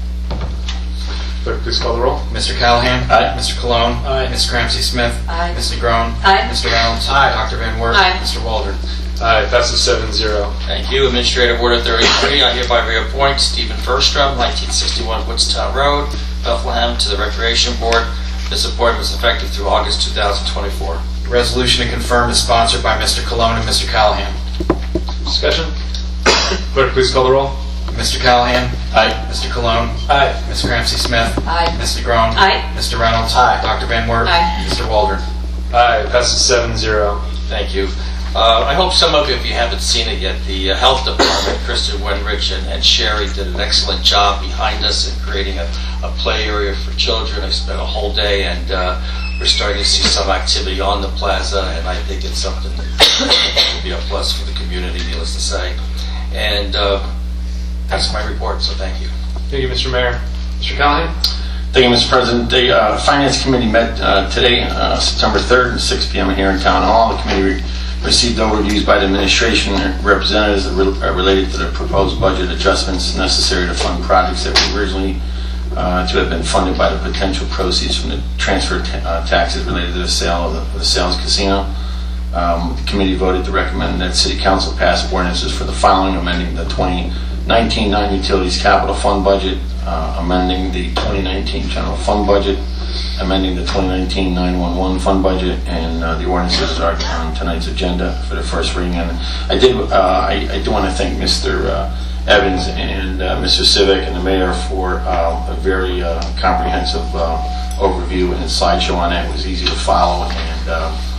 Clerk, please call the roll. Mr. Callahan? Aye. Mr. Cologne? Aye. Ms. Cramsey-Smith? Aye. Ms. Negron? Aye. Mr. Reynolds? Aye. Dr. Van Wert? Aye. Mr. Waldron? Aye. Passes 7-0. Thank you. Administrative Order 33, I hereby reappoint Stephen Verstrom, 1961 Woodstown Road, Bethlehem, to the Recreation Board. This appointment is effective through August 2024. The resolution to confirm is sponsored by Mr. Cologne and Mr. Callahan. Discussion? Clerk, please call the roll. Mr. Callahan? Aye. Mr. Cologne? Aye. Ms. Cramsey-Smith? Aye. Ms. Negron? Aye. Mr. Reynolds? Aye. Dr. Van Wert? Aye. Mr. Waldron? Aye. Passes 7-0. Thank you. I hope some of you, if you haven't seen it yet, the Health Department, Kristen Wenrich and Sherry did an excellent job behind us in creating a play area for children. I spent a whole day, and we're starting to see some activity on the plaza, and I think it's something that will be a plus for the community, needless to say. And that's my report, so thank you. Thank you, Mr. Mayor. Mr. Callahan? Thank you, Mr. President. The Finance Committee met today, September 3rd, at 6 p.m. here in Town Hall. The committee received overviews by the administration and representatives related to the proposed budget adjustments necessary to fund projects that were originally to have been funded by the potential proceeds from the transfer taxes related to the sale of the Sales Casino. The committee voted to recommend that City Council pass ordinances for the following: amending the 2019 non-utilities capital fund budget, amending the 2019 general fund budget, amending the 2019 911 fund budget, and the ordinances are on tonight's agenda for the first reading. And I do want to thank Mr. Evans and Mr. Civic and the mayor for a very comprehensive overview and slideshow on that. It was easy to follow, and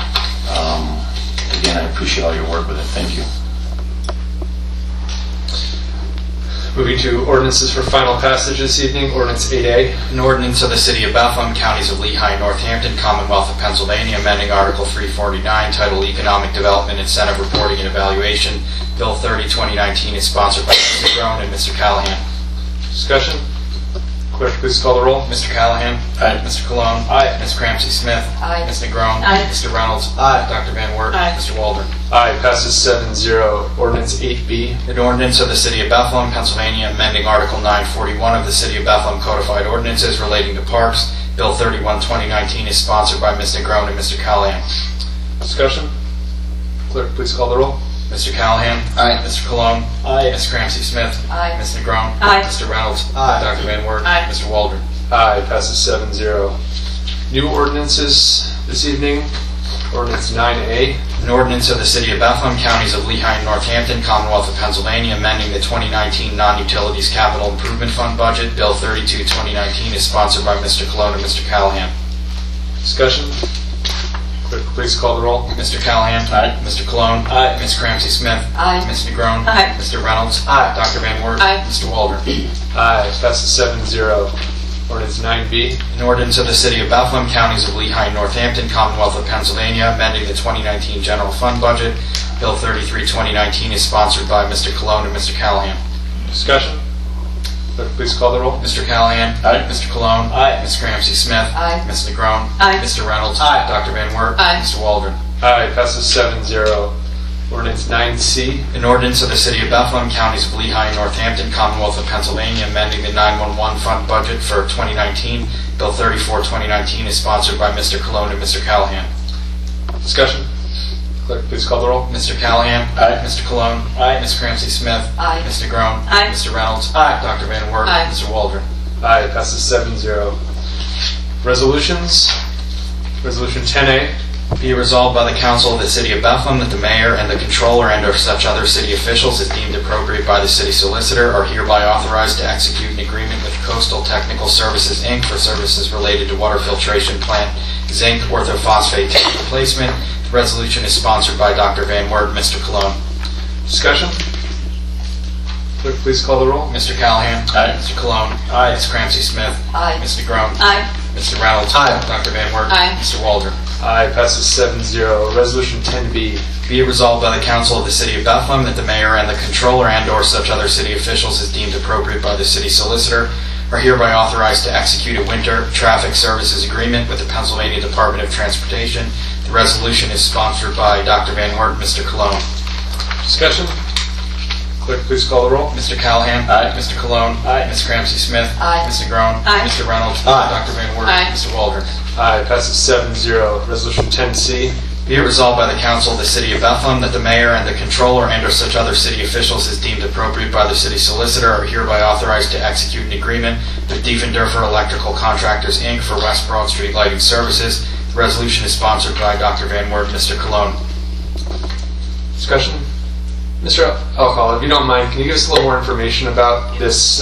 again, I appreciate all your work with it. Thank you. Moving to ordinances for final passage this evening. Ordinance 8A. An ordinance of the City of Bethlehem, Counties of Lehigh and Northampton, Commonwealth of Pennsylvania, amending Article 349, titled Economic Development Incentive Reporting and Evaluation. Bill 30, 2019 is sponsored by Mr. Negron and Mr. Callahan. Discussion? Clerk, please call the roll. Mr. Callahan? Aye. Mr. Cologne? Aye. Ms. Cramsey-Smith? Aye. Ms. Negron? Aye. Mr. Reynolds? Aye. Dr. Van Wert? Aye. Mr. Waldron? Aye. Passes 7-0. Ordinance 8B. An ordinance of the City of Bethlehem, Pennsylvania, amending Article 941 of the City of Bethlehem Codified Ordinances relating to parks. Bill 31, 2019 is sponsored by Ms. Negron and Mr. Callahan. Discussion? Clerk, please call the roll. Mr. Callahan? Aye. Mr. Cologne? Aye. Ms. Cramsey Smith? Aye. Ms. Negron? Aye. Mr. Reynolds? Aye. Dr. Van Wert? Aye. Mr. Waldron? Aye, passes 7-0. New ordinances this evening. Ordinance 9A. An ordinance of the City of Bethlehem, Counties of Lehigh and Northampton, Commonwealth of Pennsylvania, amending the 2019 Non-Utilities Capital Improvement Fund budget. Bill 32, 2019 is sponsored by Mr. Cologne and Mr. Callahan. Discussion? Clerk, please call the roll. Mr. Callahan? Aye. Mr. Cologne? Aye. Ms. Cramsey Smith? Aye. Ms. Negron? Aye. Mr. Reynolds? Aye. Dr. Van Wert? Aye. Mr. Waldron? Aye, passes 7-0. Ordinance 9B. An ordinance of the City of Bethlehem, Counties of Lehigh and Northampton, Commonwealth of Pennsylvania, amending the 2019 General Fund budget. Bill 33, 2019 is sponsored by Mr. Cologne and Mr. Callahan. Discussion? Clerk, please call the roll. Mr. Callahan? Aye. Mr. Cologne? Aye. Ms. Cramsey Smith? Aye. Ms. Negron? Aye. Mr. Reynolds? Aye. Dr. Van Wert? Aye. Mr. Waldron? Aye, passes 7-0. Ordinance 9C. An ordinance of the City of Bethlehem, Counties of Lehigh and Northampton, Commonwealth of Pennsylvania, amending the 911 fund budget for 2019. Bill 34, 2019 is sponsored by Mr. Cologne and Mr. Callahan. Discussion? Clerk, please call the roll. Mr. Callahan? Aye. Mr. Cologne? Aye. Ms. Cramsey Smith? Aye. Ms. Negron? Aye. Mr. Reynolds? Aye. Dr. Van Wert? Aye. Mr. Waldron? Aye, passes 7-0. Resolutions. Resolution 10A. Be it resolved by the Council of the City of Bethlehem that the mayor and the controller and or such other city officials as deemed appropriate by the city solicitor are hereby authorized to execute an agreement with Coastal Technical Services, Inc. for services related to water filtration plant zinc orthophosphate tank replacement. The resolution is sponsored by Dr. Van Wert and Mr. Cologne. Discussion? Clerk, please call the roll. Mr. Callahan? Aye. Mr. Cologne? Aye. Ms. Cramsey Smith? Aye. Ms. Negron? Aye. Mr. Reynolds? Aye. Dr. Van Wert? Aye. Mr. Waldron? Aye, passes 7-0. Resolution 10B. Be it resolved by the Council of the City of Bethlehem that the mayor and the controller and or such other city officials as deemed appropriate by the city solicitor are hereby authorized to execute a winter traffic services agreement with the Pennsylvania Department of Transportation. The resolution is sponsored by Dr. Van Wert and Mr. Cologne. Discussion? Clerk, please call the roll. Mr. Callahan? Aye. Mr. Cologne? Aye. Ms. Cramsey Smith? Aye. Ms. Negron? Aye. Mr. Reynolds? Aye. Dr. Van Wert? Aye. Mr. Waldron? Aye, passes 7-0. Resolution 10C. Be it resolved by the Council of the City of Bethlehem that the mayor and the controller and or such other city officials as deemed appropriate by the city solicitor are hereby authorized to execute an agreement with Diefendorfer Electrical Contractors, Inc. for West Broad Street lighting services. The resolution is sponsored by Dr. Van Wert and Mr. Cologne. Discussion? Mr. Alcala, if you don't mind, can you give us a little more information about this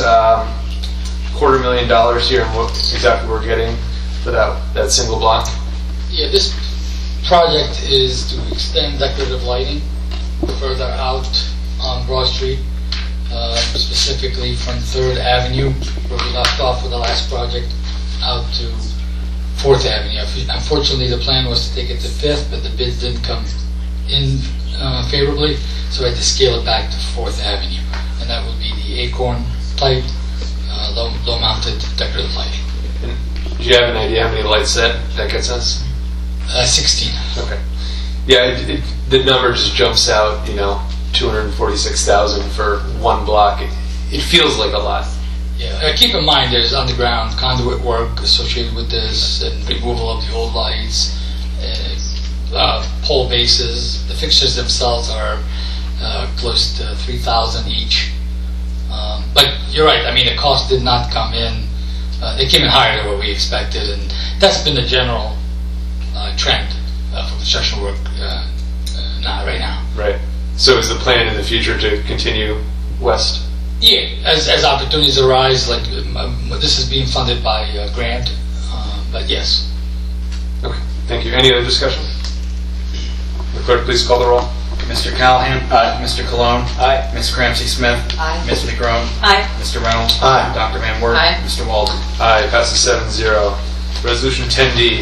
$250,000 here and what exactly we're getting for that single block? Yeah, this project is to extend decorative lighting further out on Broad Street, specifically from 3rd Avenue, where we left off with the last project, out to 4th Avenue. Unfortunately, the plan was to take it to 5th, but the bids didn't come in favorably, so I had to scale it back to 4th Avenue. And that would be the Acorn type, low-mounted decorative lighting. And do you have an idea how many lights that gets us? 16. Okay. Yeah, the number just jumps out, $246,000 for one block. It feels like a lot. Yeah, keep in mind there's underground conduit work associated with this, and removal of the old lights, pole bases. The fixtures themselves are close to $3,000 each. But you're right. I mean, the cost did not come in. It came in higher than what we expected, and that's been the general trend for construction work right now. Right. So is the plan in the future to continue west? Yeah, as opportunities arise, like this is being funded by a grant, but yes. Okay, thank you. Any other discussion? The clerk, please call the roll. Mr. Callahan? Aye. Mr. Cologne? Aye. Ms. Cramsey Smith? Aye. Ms. Negron? Aye. Mr. Reynolds? Aye. Dr. Van Wert? Aye. Mr. Waldron? Aye, passes 7-0. Resolution 10D.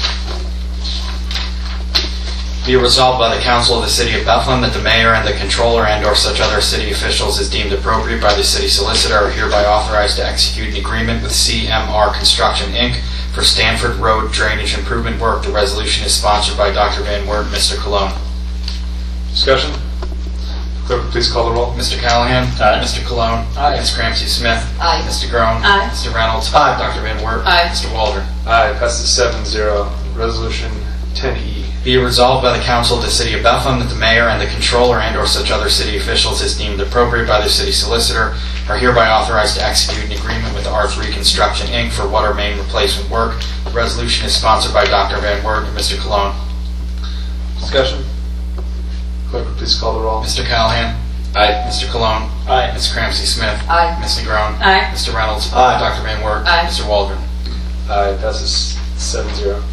Be it resolved by the Council of the City of Bethlehem that the mayor and the controller and or such other city officials as deemed appropriate by the city solicitor are hereby authorized to execute an agreement with CMR Construction, Inc. for Stanford Road drainage improvement work. The resolution is sponsored by Dr. Van Wert and Mr. Cologne. Discussion? Clerk, please call the roll. Mr. Callahan? Aye. Mr. Cologne? Aye. Ms. Cramsey Smith? Aye. Mr. Groen? Aye. Mr. Reynolds? Aye. Dr. Van Wert? Aye. Mr. Waldron? Aye, passes 7-0. Resolution 10E. Be it resolved by the Council of the City of Bethlehem that the mayor and the controller and/or such other city officials as deemed appropriate by the city solicitor are hereby authorized to execute an agreement with R3 Construction, Inc. for water main replacement work. The resolution is sponsored by Dr. Van Wert and Mr. Cologne. Discussion? Clerk, please call the roll. Mr. Callahan? Aye. Mr. Cologne? Aye. Ms. Cramsey-Smith? Aye. Ms. Negron? Aye. Mr. Reynolds? Aye. Dr. Van Wert? Aye. Mr. Waldron? Aye, passes 7-0.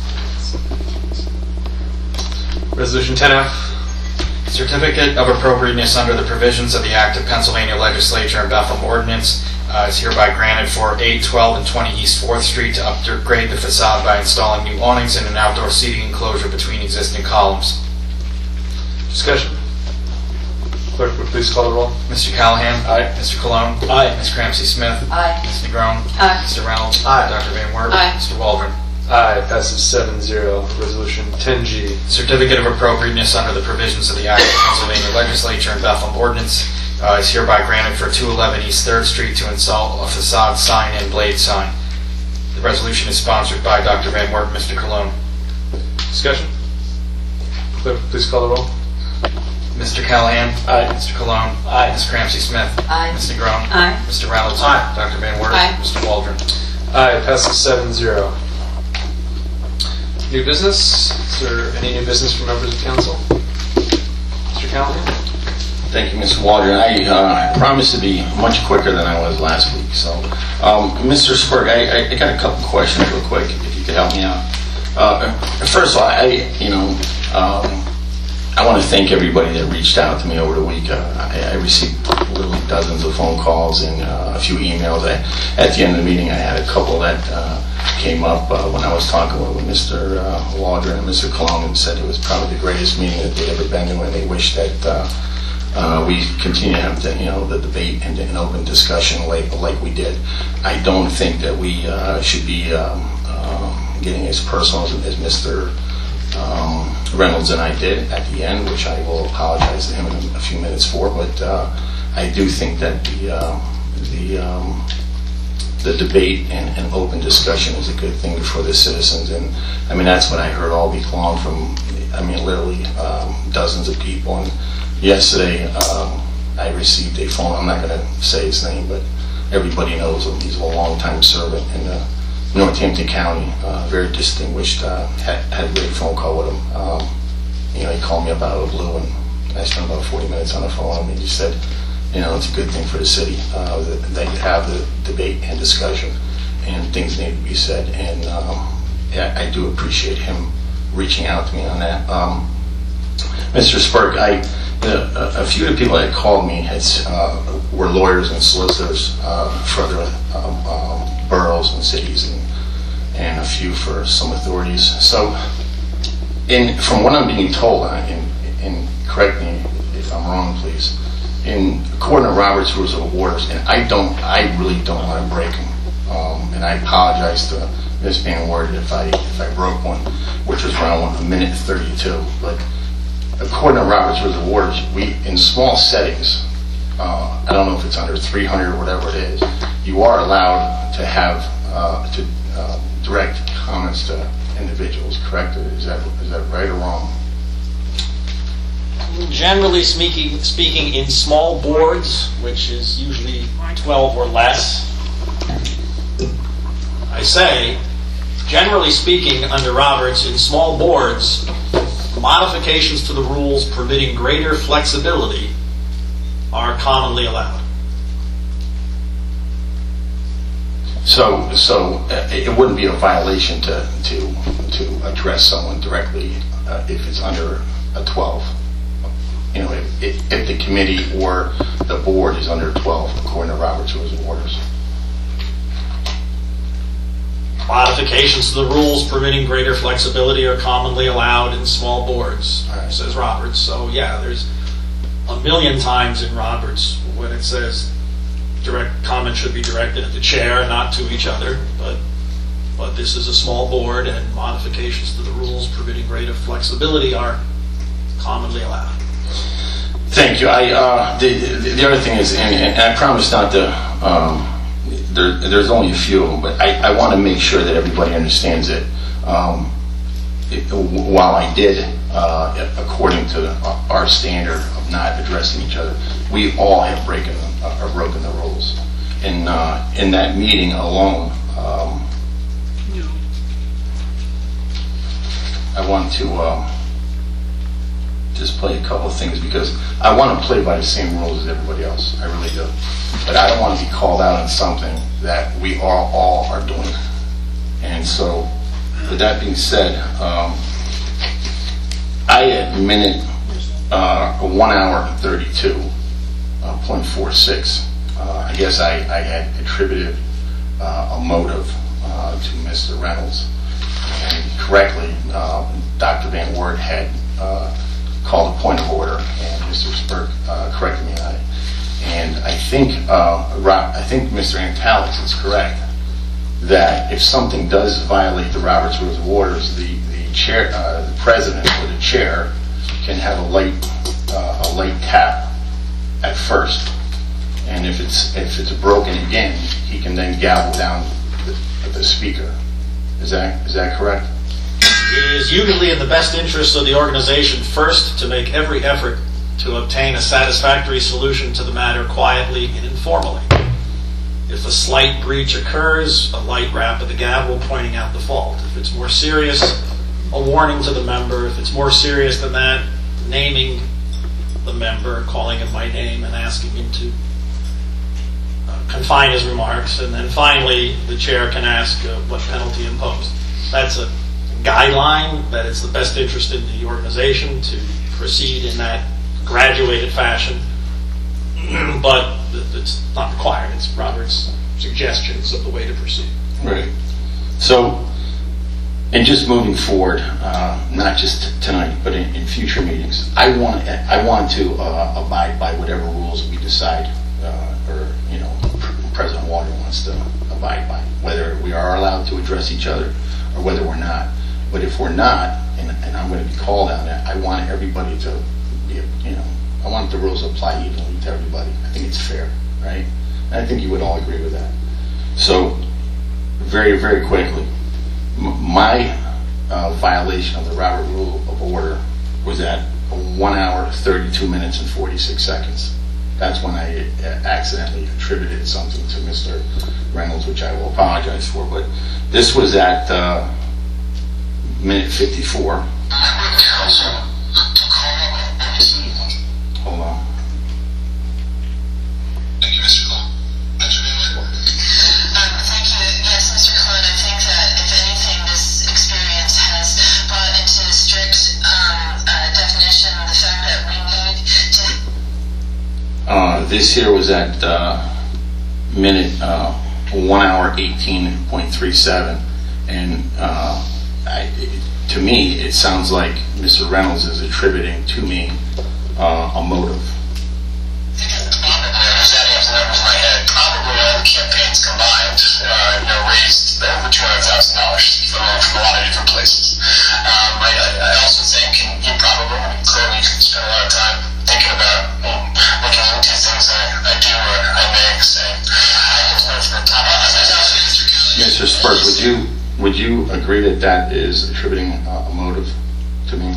Resolution 10F. Certificate of appropriateness under the provisions of the Act of Pennsylvania Legislature and Bethlehem Ordinance is hereby granted for 8, 12, and 20 East 4th Street to upgrade the facade by installing new awnings and an outdoor seating enclosure between existing columns. Discussion? Clerk, would please call the roll. Mr. Callahan? Aye. Mr. Cologne? Aye. Ms. Cramsey-Smith? Aye. Ms. Negron? Aye. Mr. Reynolds? Aye. Dr. Van Wert? Aye. Mr. Waldron? Aye, passes 7-0. Resolution 10G. Certificate of appropriateness under the provisions of the Act of Pennsylvania Legislature and Bethlehem Ordinance is hereby granted for 211 East 3rd Street to install a facade sign and blade sign. The resolution is sponsored by Dr. Van Wert and Mr. Cologne. Discussion? Clerk, please call the roll. Mr. Callahan? Aye. Mr. Cologne? Aye. Ms. Cramsey-Smith? Aye. Ms. Negron? Aye. Mr. Reynolds? Aye. Dr. Van Wert? Aye. Mr. Waldron? Aye, passes 7-0. New business? Is there any new business from members of council? Mr. Callahan? Thank you, Mr. Waldron. I promised to be much quicker than I was last week. So, Mr. Spurg, I got a couple questions real quick, if you could help me out. First of all, I want to thank everybody that reached out to me over the week. I received literally dozens of phone calls and a few emails. At the end of the meeting, I had a couple that came up when I was talking with Mr. Waldron and Mr. Cologne, and said it was probably the greatest meeting that they'd ever been to, and they wish that we continue to have the debate and an open discussion like we did. I don't think that we should be getting as personal as Mr. Reynolds and I did at the end, which I will apologize to him in a few minutes for. But I do think that the debate and open discussion is a good thing for the citizens, and I mean that's what I heard all week long from literally dozens of people. And yesterday I received a phone. I'm not going to say his name, but everybody knows him. He's a long-time servant in Northampton County, very distinguished. Had a great phone call with him. He called me up out of the blue, and I spent about 40 minutes on the phone with him. And he said, it's a good thing for the city that you have the debate and discussion, and things need to be said. And I do appreciate him reaching out to me on that. Mr. Spurg, a few of the people that called me were lawyers and solicitors for other boroughs and cities, and a few for some authorities. So, from what I'm being told, and correct me if I'm wrong, please, according to Robert's Rules of Orders, and I really don't want to break them, and I apologize to Ms. Van Wert if I broke one, which was around 1:32. But according to Robert's Rules of Orders, we, in small settings, I don't know if it's under 300 or whatever it is, you are allowed to have direct comments to individuals, correct? Is that right or wrong? Generally speaking, in small boards, which is usually 12 or less, I say, generally speaking, under Roberts, in small boards, modifications to the rules permitting greater flexibility are commonly allowed. So it wouldn't be a violation to address someone directly if it's under a 12. If the committee or the board is under 12, according to Robert's Rules of Orders. Modifications to the rules permitting greater flexibility are commonly allowed in small boards, says Roberts. So yeah, there's a million times in Roberts when it says direct comment should be directed at the chair, not to each other. But this is a small board, and modifications to the rules permitting greater flexibility are commonly allowed. Thank you. The other thing is, and I promise not to there's only a few of them, but I want to make sure that everybody understands it. While I did, according to our standard of not addressing each other, we all have broken the rules. In that meeting alone, I want to just play a couple of things because I want to play by the same rules as everybody else. I really do. But I don't want to be called out on something that we all are doing. And so, with that being said, I at minute 1 hour 32.46. I guess I had attributed a motive to Mr. Reynolds. And correctly, Dr. Van Wert had called a point of order, and Mr. Spurk corrected me on it. And I think Mr. Antalix is correct that if something does violate the Robert's Rules of Orders, the chair, the president or the chair can have a light tap at first, and if it's broken again, he can then gavel down the speaker. Is that correct? It is usually in the best interest of the organization first to make every effort to obtain a satisfactory solution to the matter quietly and informally. If a slight breach occurs, a light rap of the gavel pointing out the fault. If it's more serious, a warning to the member. If it's more serious than that, naming the member, calling him by name and asking him to confine his remarks. And then finally, the chair can ask what penalty imposed. That's a guideline that it's the best interest in the organization to proceed in that graduated fashion, but it's not required. It's Robert's suggestions of the way to proceed. Right. So, and just moving forward, not just tonight, but in future meetings, I want to abide by whatever rules we decide, or President Walker wants to abide by, whether we are allowed to address each other or whether we're not. But if we're not, and I'm going to be called on that, I want everybody to be, I want the rules to apply evenly to everybody. I think it's fair, right? And I think you would all agree with that. So, very, very quickly, my violation of the Robert Rule of Order was at 1 hour, 32 minutes, and 46 seconds. That's when I accidentally attributed something to Mr. Reynolds, which I will apologize for. But this was at minute 54. Hold on. Thank you, Mr. Cole. Thank you. Yes, Mr. Cohen, I think that if anything, this experience has brought into strict definition the fact that we need to... This here was at minute 1 hour 18.37, and to me, it sounds like Mr. Reynolds is attributing to me a motive. Probably all the campaigns combined, raised over $200,000 from a lot of different places. I also think, and you probably clearly spend a lot of time thinking about looking into things I do or I make. So I just know from the top of Mr. Spurk, would you agree that that is attributing a motive to me?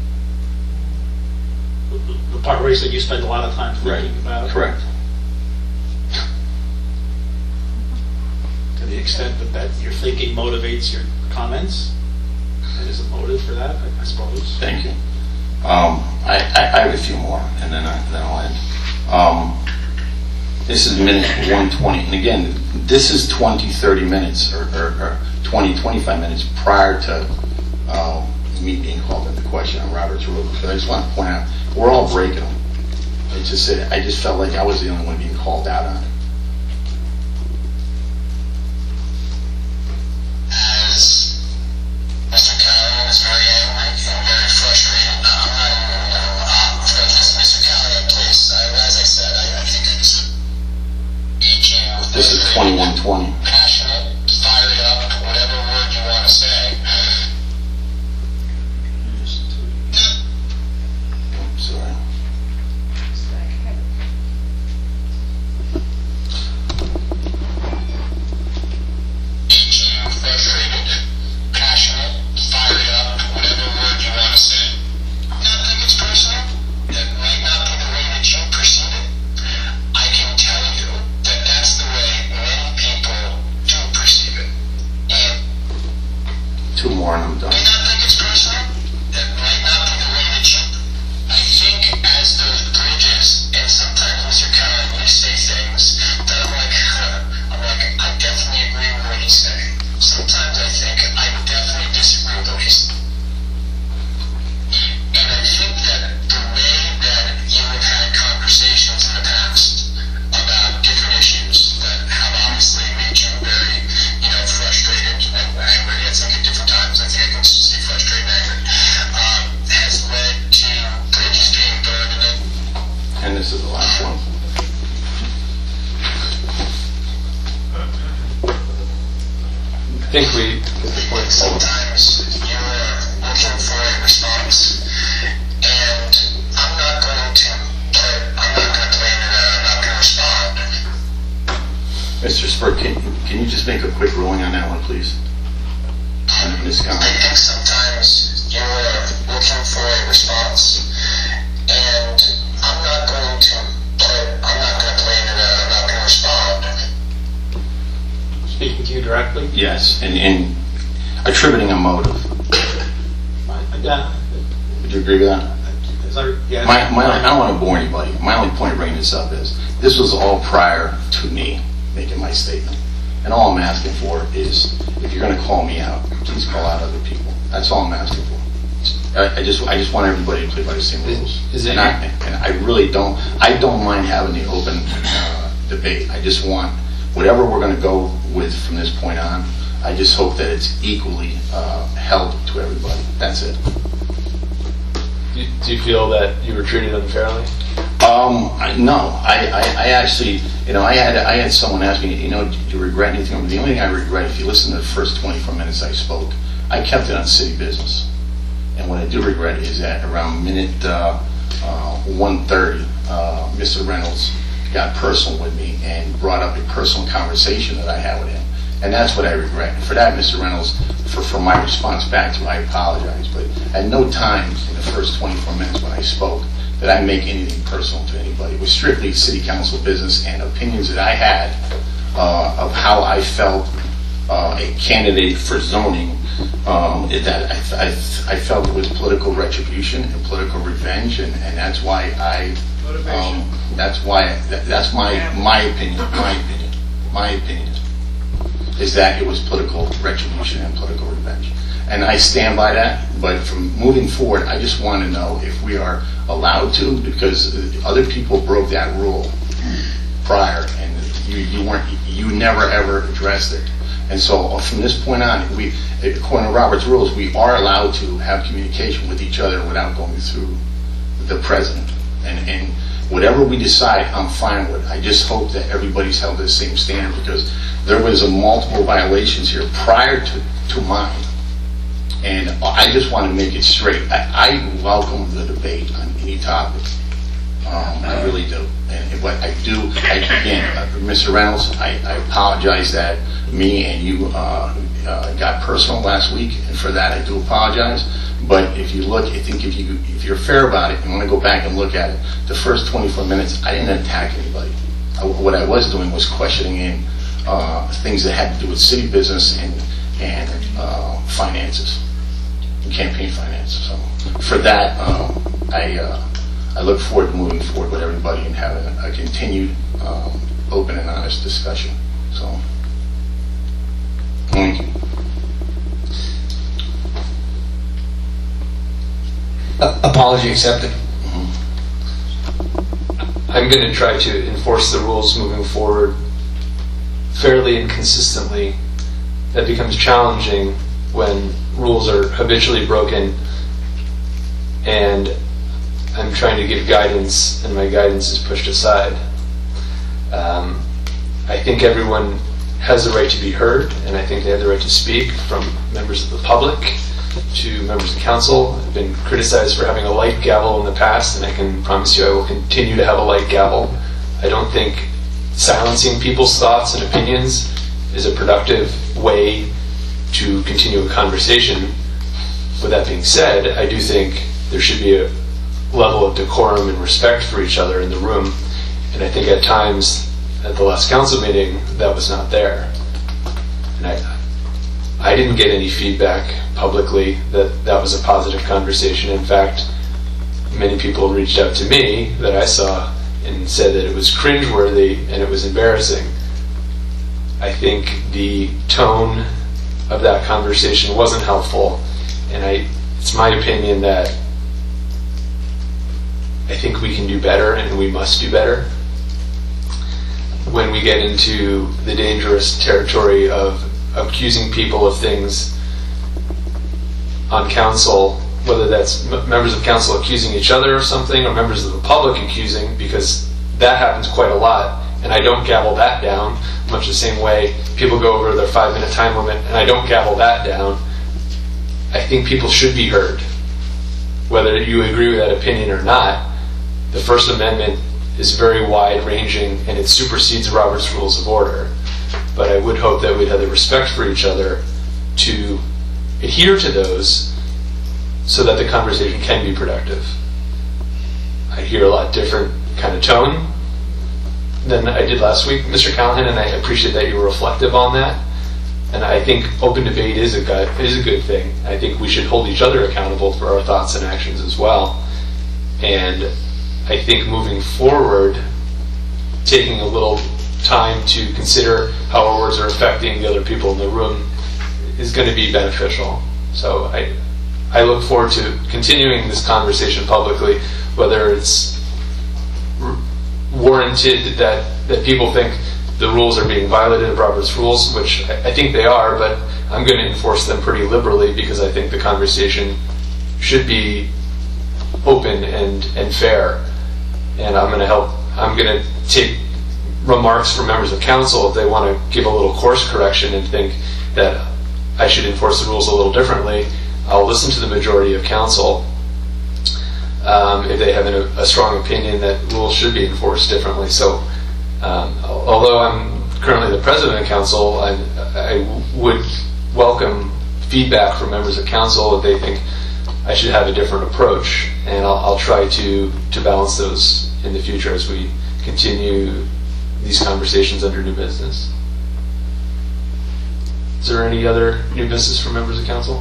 The part where you said you spend a lot of time thinking about it? Correct. To the extent that your thinking motivates your comments, that is a motive for that, I suppose. Thank you. I have a few more, and then I'll end. This is minute 120, and again, this is 20-30 minutes, or 20-25 minutes prior to me being called into question on Robert's Rules. But I just want to point out, we're all breaking them. I just felt like I was the only one being called out on it. As Mr. Callahan is very angry and very frustrated, Mr. Callahan, please, as I said, I think it's This is 2120. passionate, fired up, whatever word you want to say. Sorry. Two more and I'm done. I think it's personal. That might not be the way that you. I think as those bridges, and sometimes Mr. Callahan, you say things that I'm like, I definitely agree with what he's saying. Sometimes I think I definitely disagree with what he's saying. And I think that the way that you have had conversations in the past about different issues that have obviously made you very, frustrated and angry. I think at different times, I think I can see frustrated and angry, has led to bridges being burned And this is the last one. I think we get the point. Sometimes you're looking for a response, and I'm not going to blame you that I'm not going to respond. Mr. Spur, can you just make a quick ruling on that one, please? On this comment. I think sometimes you're looking for a response, and I'm not going to blame you that I'm not going to respond. Speaking to you directly? Yes, and attributing a motive. Yeah. Would you agree with that? Yeah. I don't want to bore anybody. My only point bringing this up is this was all prior to me making my statement. And all I'm asking for is if you're going to call me out, please call out other people. That's all I'm asking for. I just want everybody to play by the same rules. And I really don't mind having the open debate. I just want whatever we're going to go with from this point on, I just hope that it's equally held to everybody. That's it. Do you feel that you were treated unfairly? No. I actually, I had someone ask me, do you regret anything? The only thing I regret, if you listen to the first 24 minutes I spoke, I kept it on city business. And what I do regret is that around minute 1:30, Mr. Reynolds got personal with me and brought up a personal conversation that I had with him. And that's what I regret. For that, Mr. Reynolds, for my response back to you, I apologize. But at no time in the first 24 minutes when I spoke did I make anything personal to anybody. It was strictly city council business and opinions that I had of how I felt a candidate for zoning, that I felt it was political retribution and political revenge, and that's why that's my opinion is that it was political retribution and political revenge. And I stand by that, but from moving forward, I just want to know if we are allowed to, because other people broke that rule prior, and you never ever addressed it. And so from this point on, according to Robert's rules, we are allowed to have communication with each other without going through the president. And whatever we decide, I'm fine with. I just hope that everybody's held to the same standard, because there was multiple violations here prior to mine. And I just want to make it straight. I welcome the debate on any topic. I really do. But again, Mr. Reynolds, I apologize that me and you got personal last week, and for that I do apologize. But if you look, I think if you're fair about it, and want to go back and look at it, the first 24 minutes, I didn't attack anybody. What I was doing was questioning in things that had to do with city business and finances, and campaign finances. So for that, I look forward to moving forward with everybody and having a continued open and honest discussion. So, thank you. Apology accepted. I'm going to try to enforce the rules moving forward fairly and consistently. That becomes challenging when rules are habitually broken and I'm trying to give guidance and my guidance is pushed aside. I think everyone has the right to be heard, and I think they have the right to speak, from members of the public to members of council. I've been criticized for having a light gavel in the past, and I can promise you I will continue to have a light gavel. I don't think silencing people's thoughts and opinions is a productive way to continue a conversation. With that being said, I do think there should be a level of decorum and respect for each other in the room, and I think at times at the last council meeting that was not there. And I didn't get any feedback publicly that was a positive conversation. In fact, many people reached out to me that I saw and said that it was cringeworthy and it was embarrassing. I think the tone of that conversation wasn't helpful, and it's my opinion that I think we can do better and we must do better when we get into the dangerous territory of accusing people of things on council, whether that's members of council accusing each other of something or members of the public accusing, because that happens quite a lot, and I don't gavel that down, much the same way people go over their 5-minute time limit and I don't gavel that down. I think people should be heard, whether you agree with that opinion or not. The First Amendment is very wide-ranging and it supersedes Robert's Rules of Order. But I would hope that we'd have the respect for each other to adhere to those so that the conversation can be productive. I hear a lot different kind of tone than I did last week, Mr. Callahan, and I appreciate that you were reflective on that. And I think open debate is a good thing. I think we should hold each other accountable for our thoughts and actions as well. And I think moving forward, taking a little time to consider how our words are affecting the other people in the room is going to be beneficial. So I look forward to continuing this conversation publicly, whether it's warranted that people think the rules are being violated of Robert's Rules, which I think they are, but I'm going to enforce them pretty liberally because I think the conversation should be open and fair. And I'm going to take remarks from members of council if they want to give a little course correction and think that I should enforce the rules a little differently. I'll listen to the majority of council if they have a strong opinion that rules should be enforced differently. So although I'm currently the president of council, I would welcome feedback from members of council if they think I should have a different approach, and I'll try to balance those in the future as we continue these conversations under new business. Is there any other new business from members of council?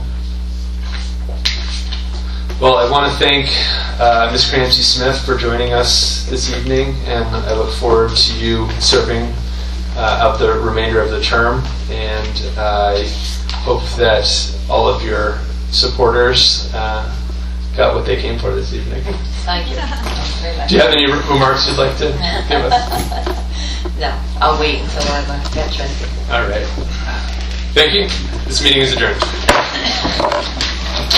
Well, I want to thank Ms. Cramsey Smith for joining us this evening, and I look forward to you serving out the remainder of the term, and I hope that all of your supporters got what they came for this evening. Thank you very much. Do you have any remarks you'd like to give us? No, I'll wait until I get ready. All right. Thank you. This meeting is adjourned.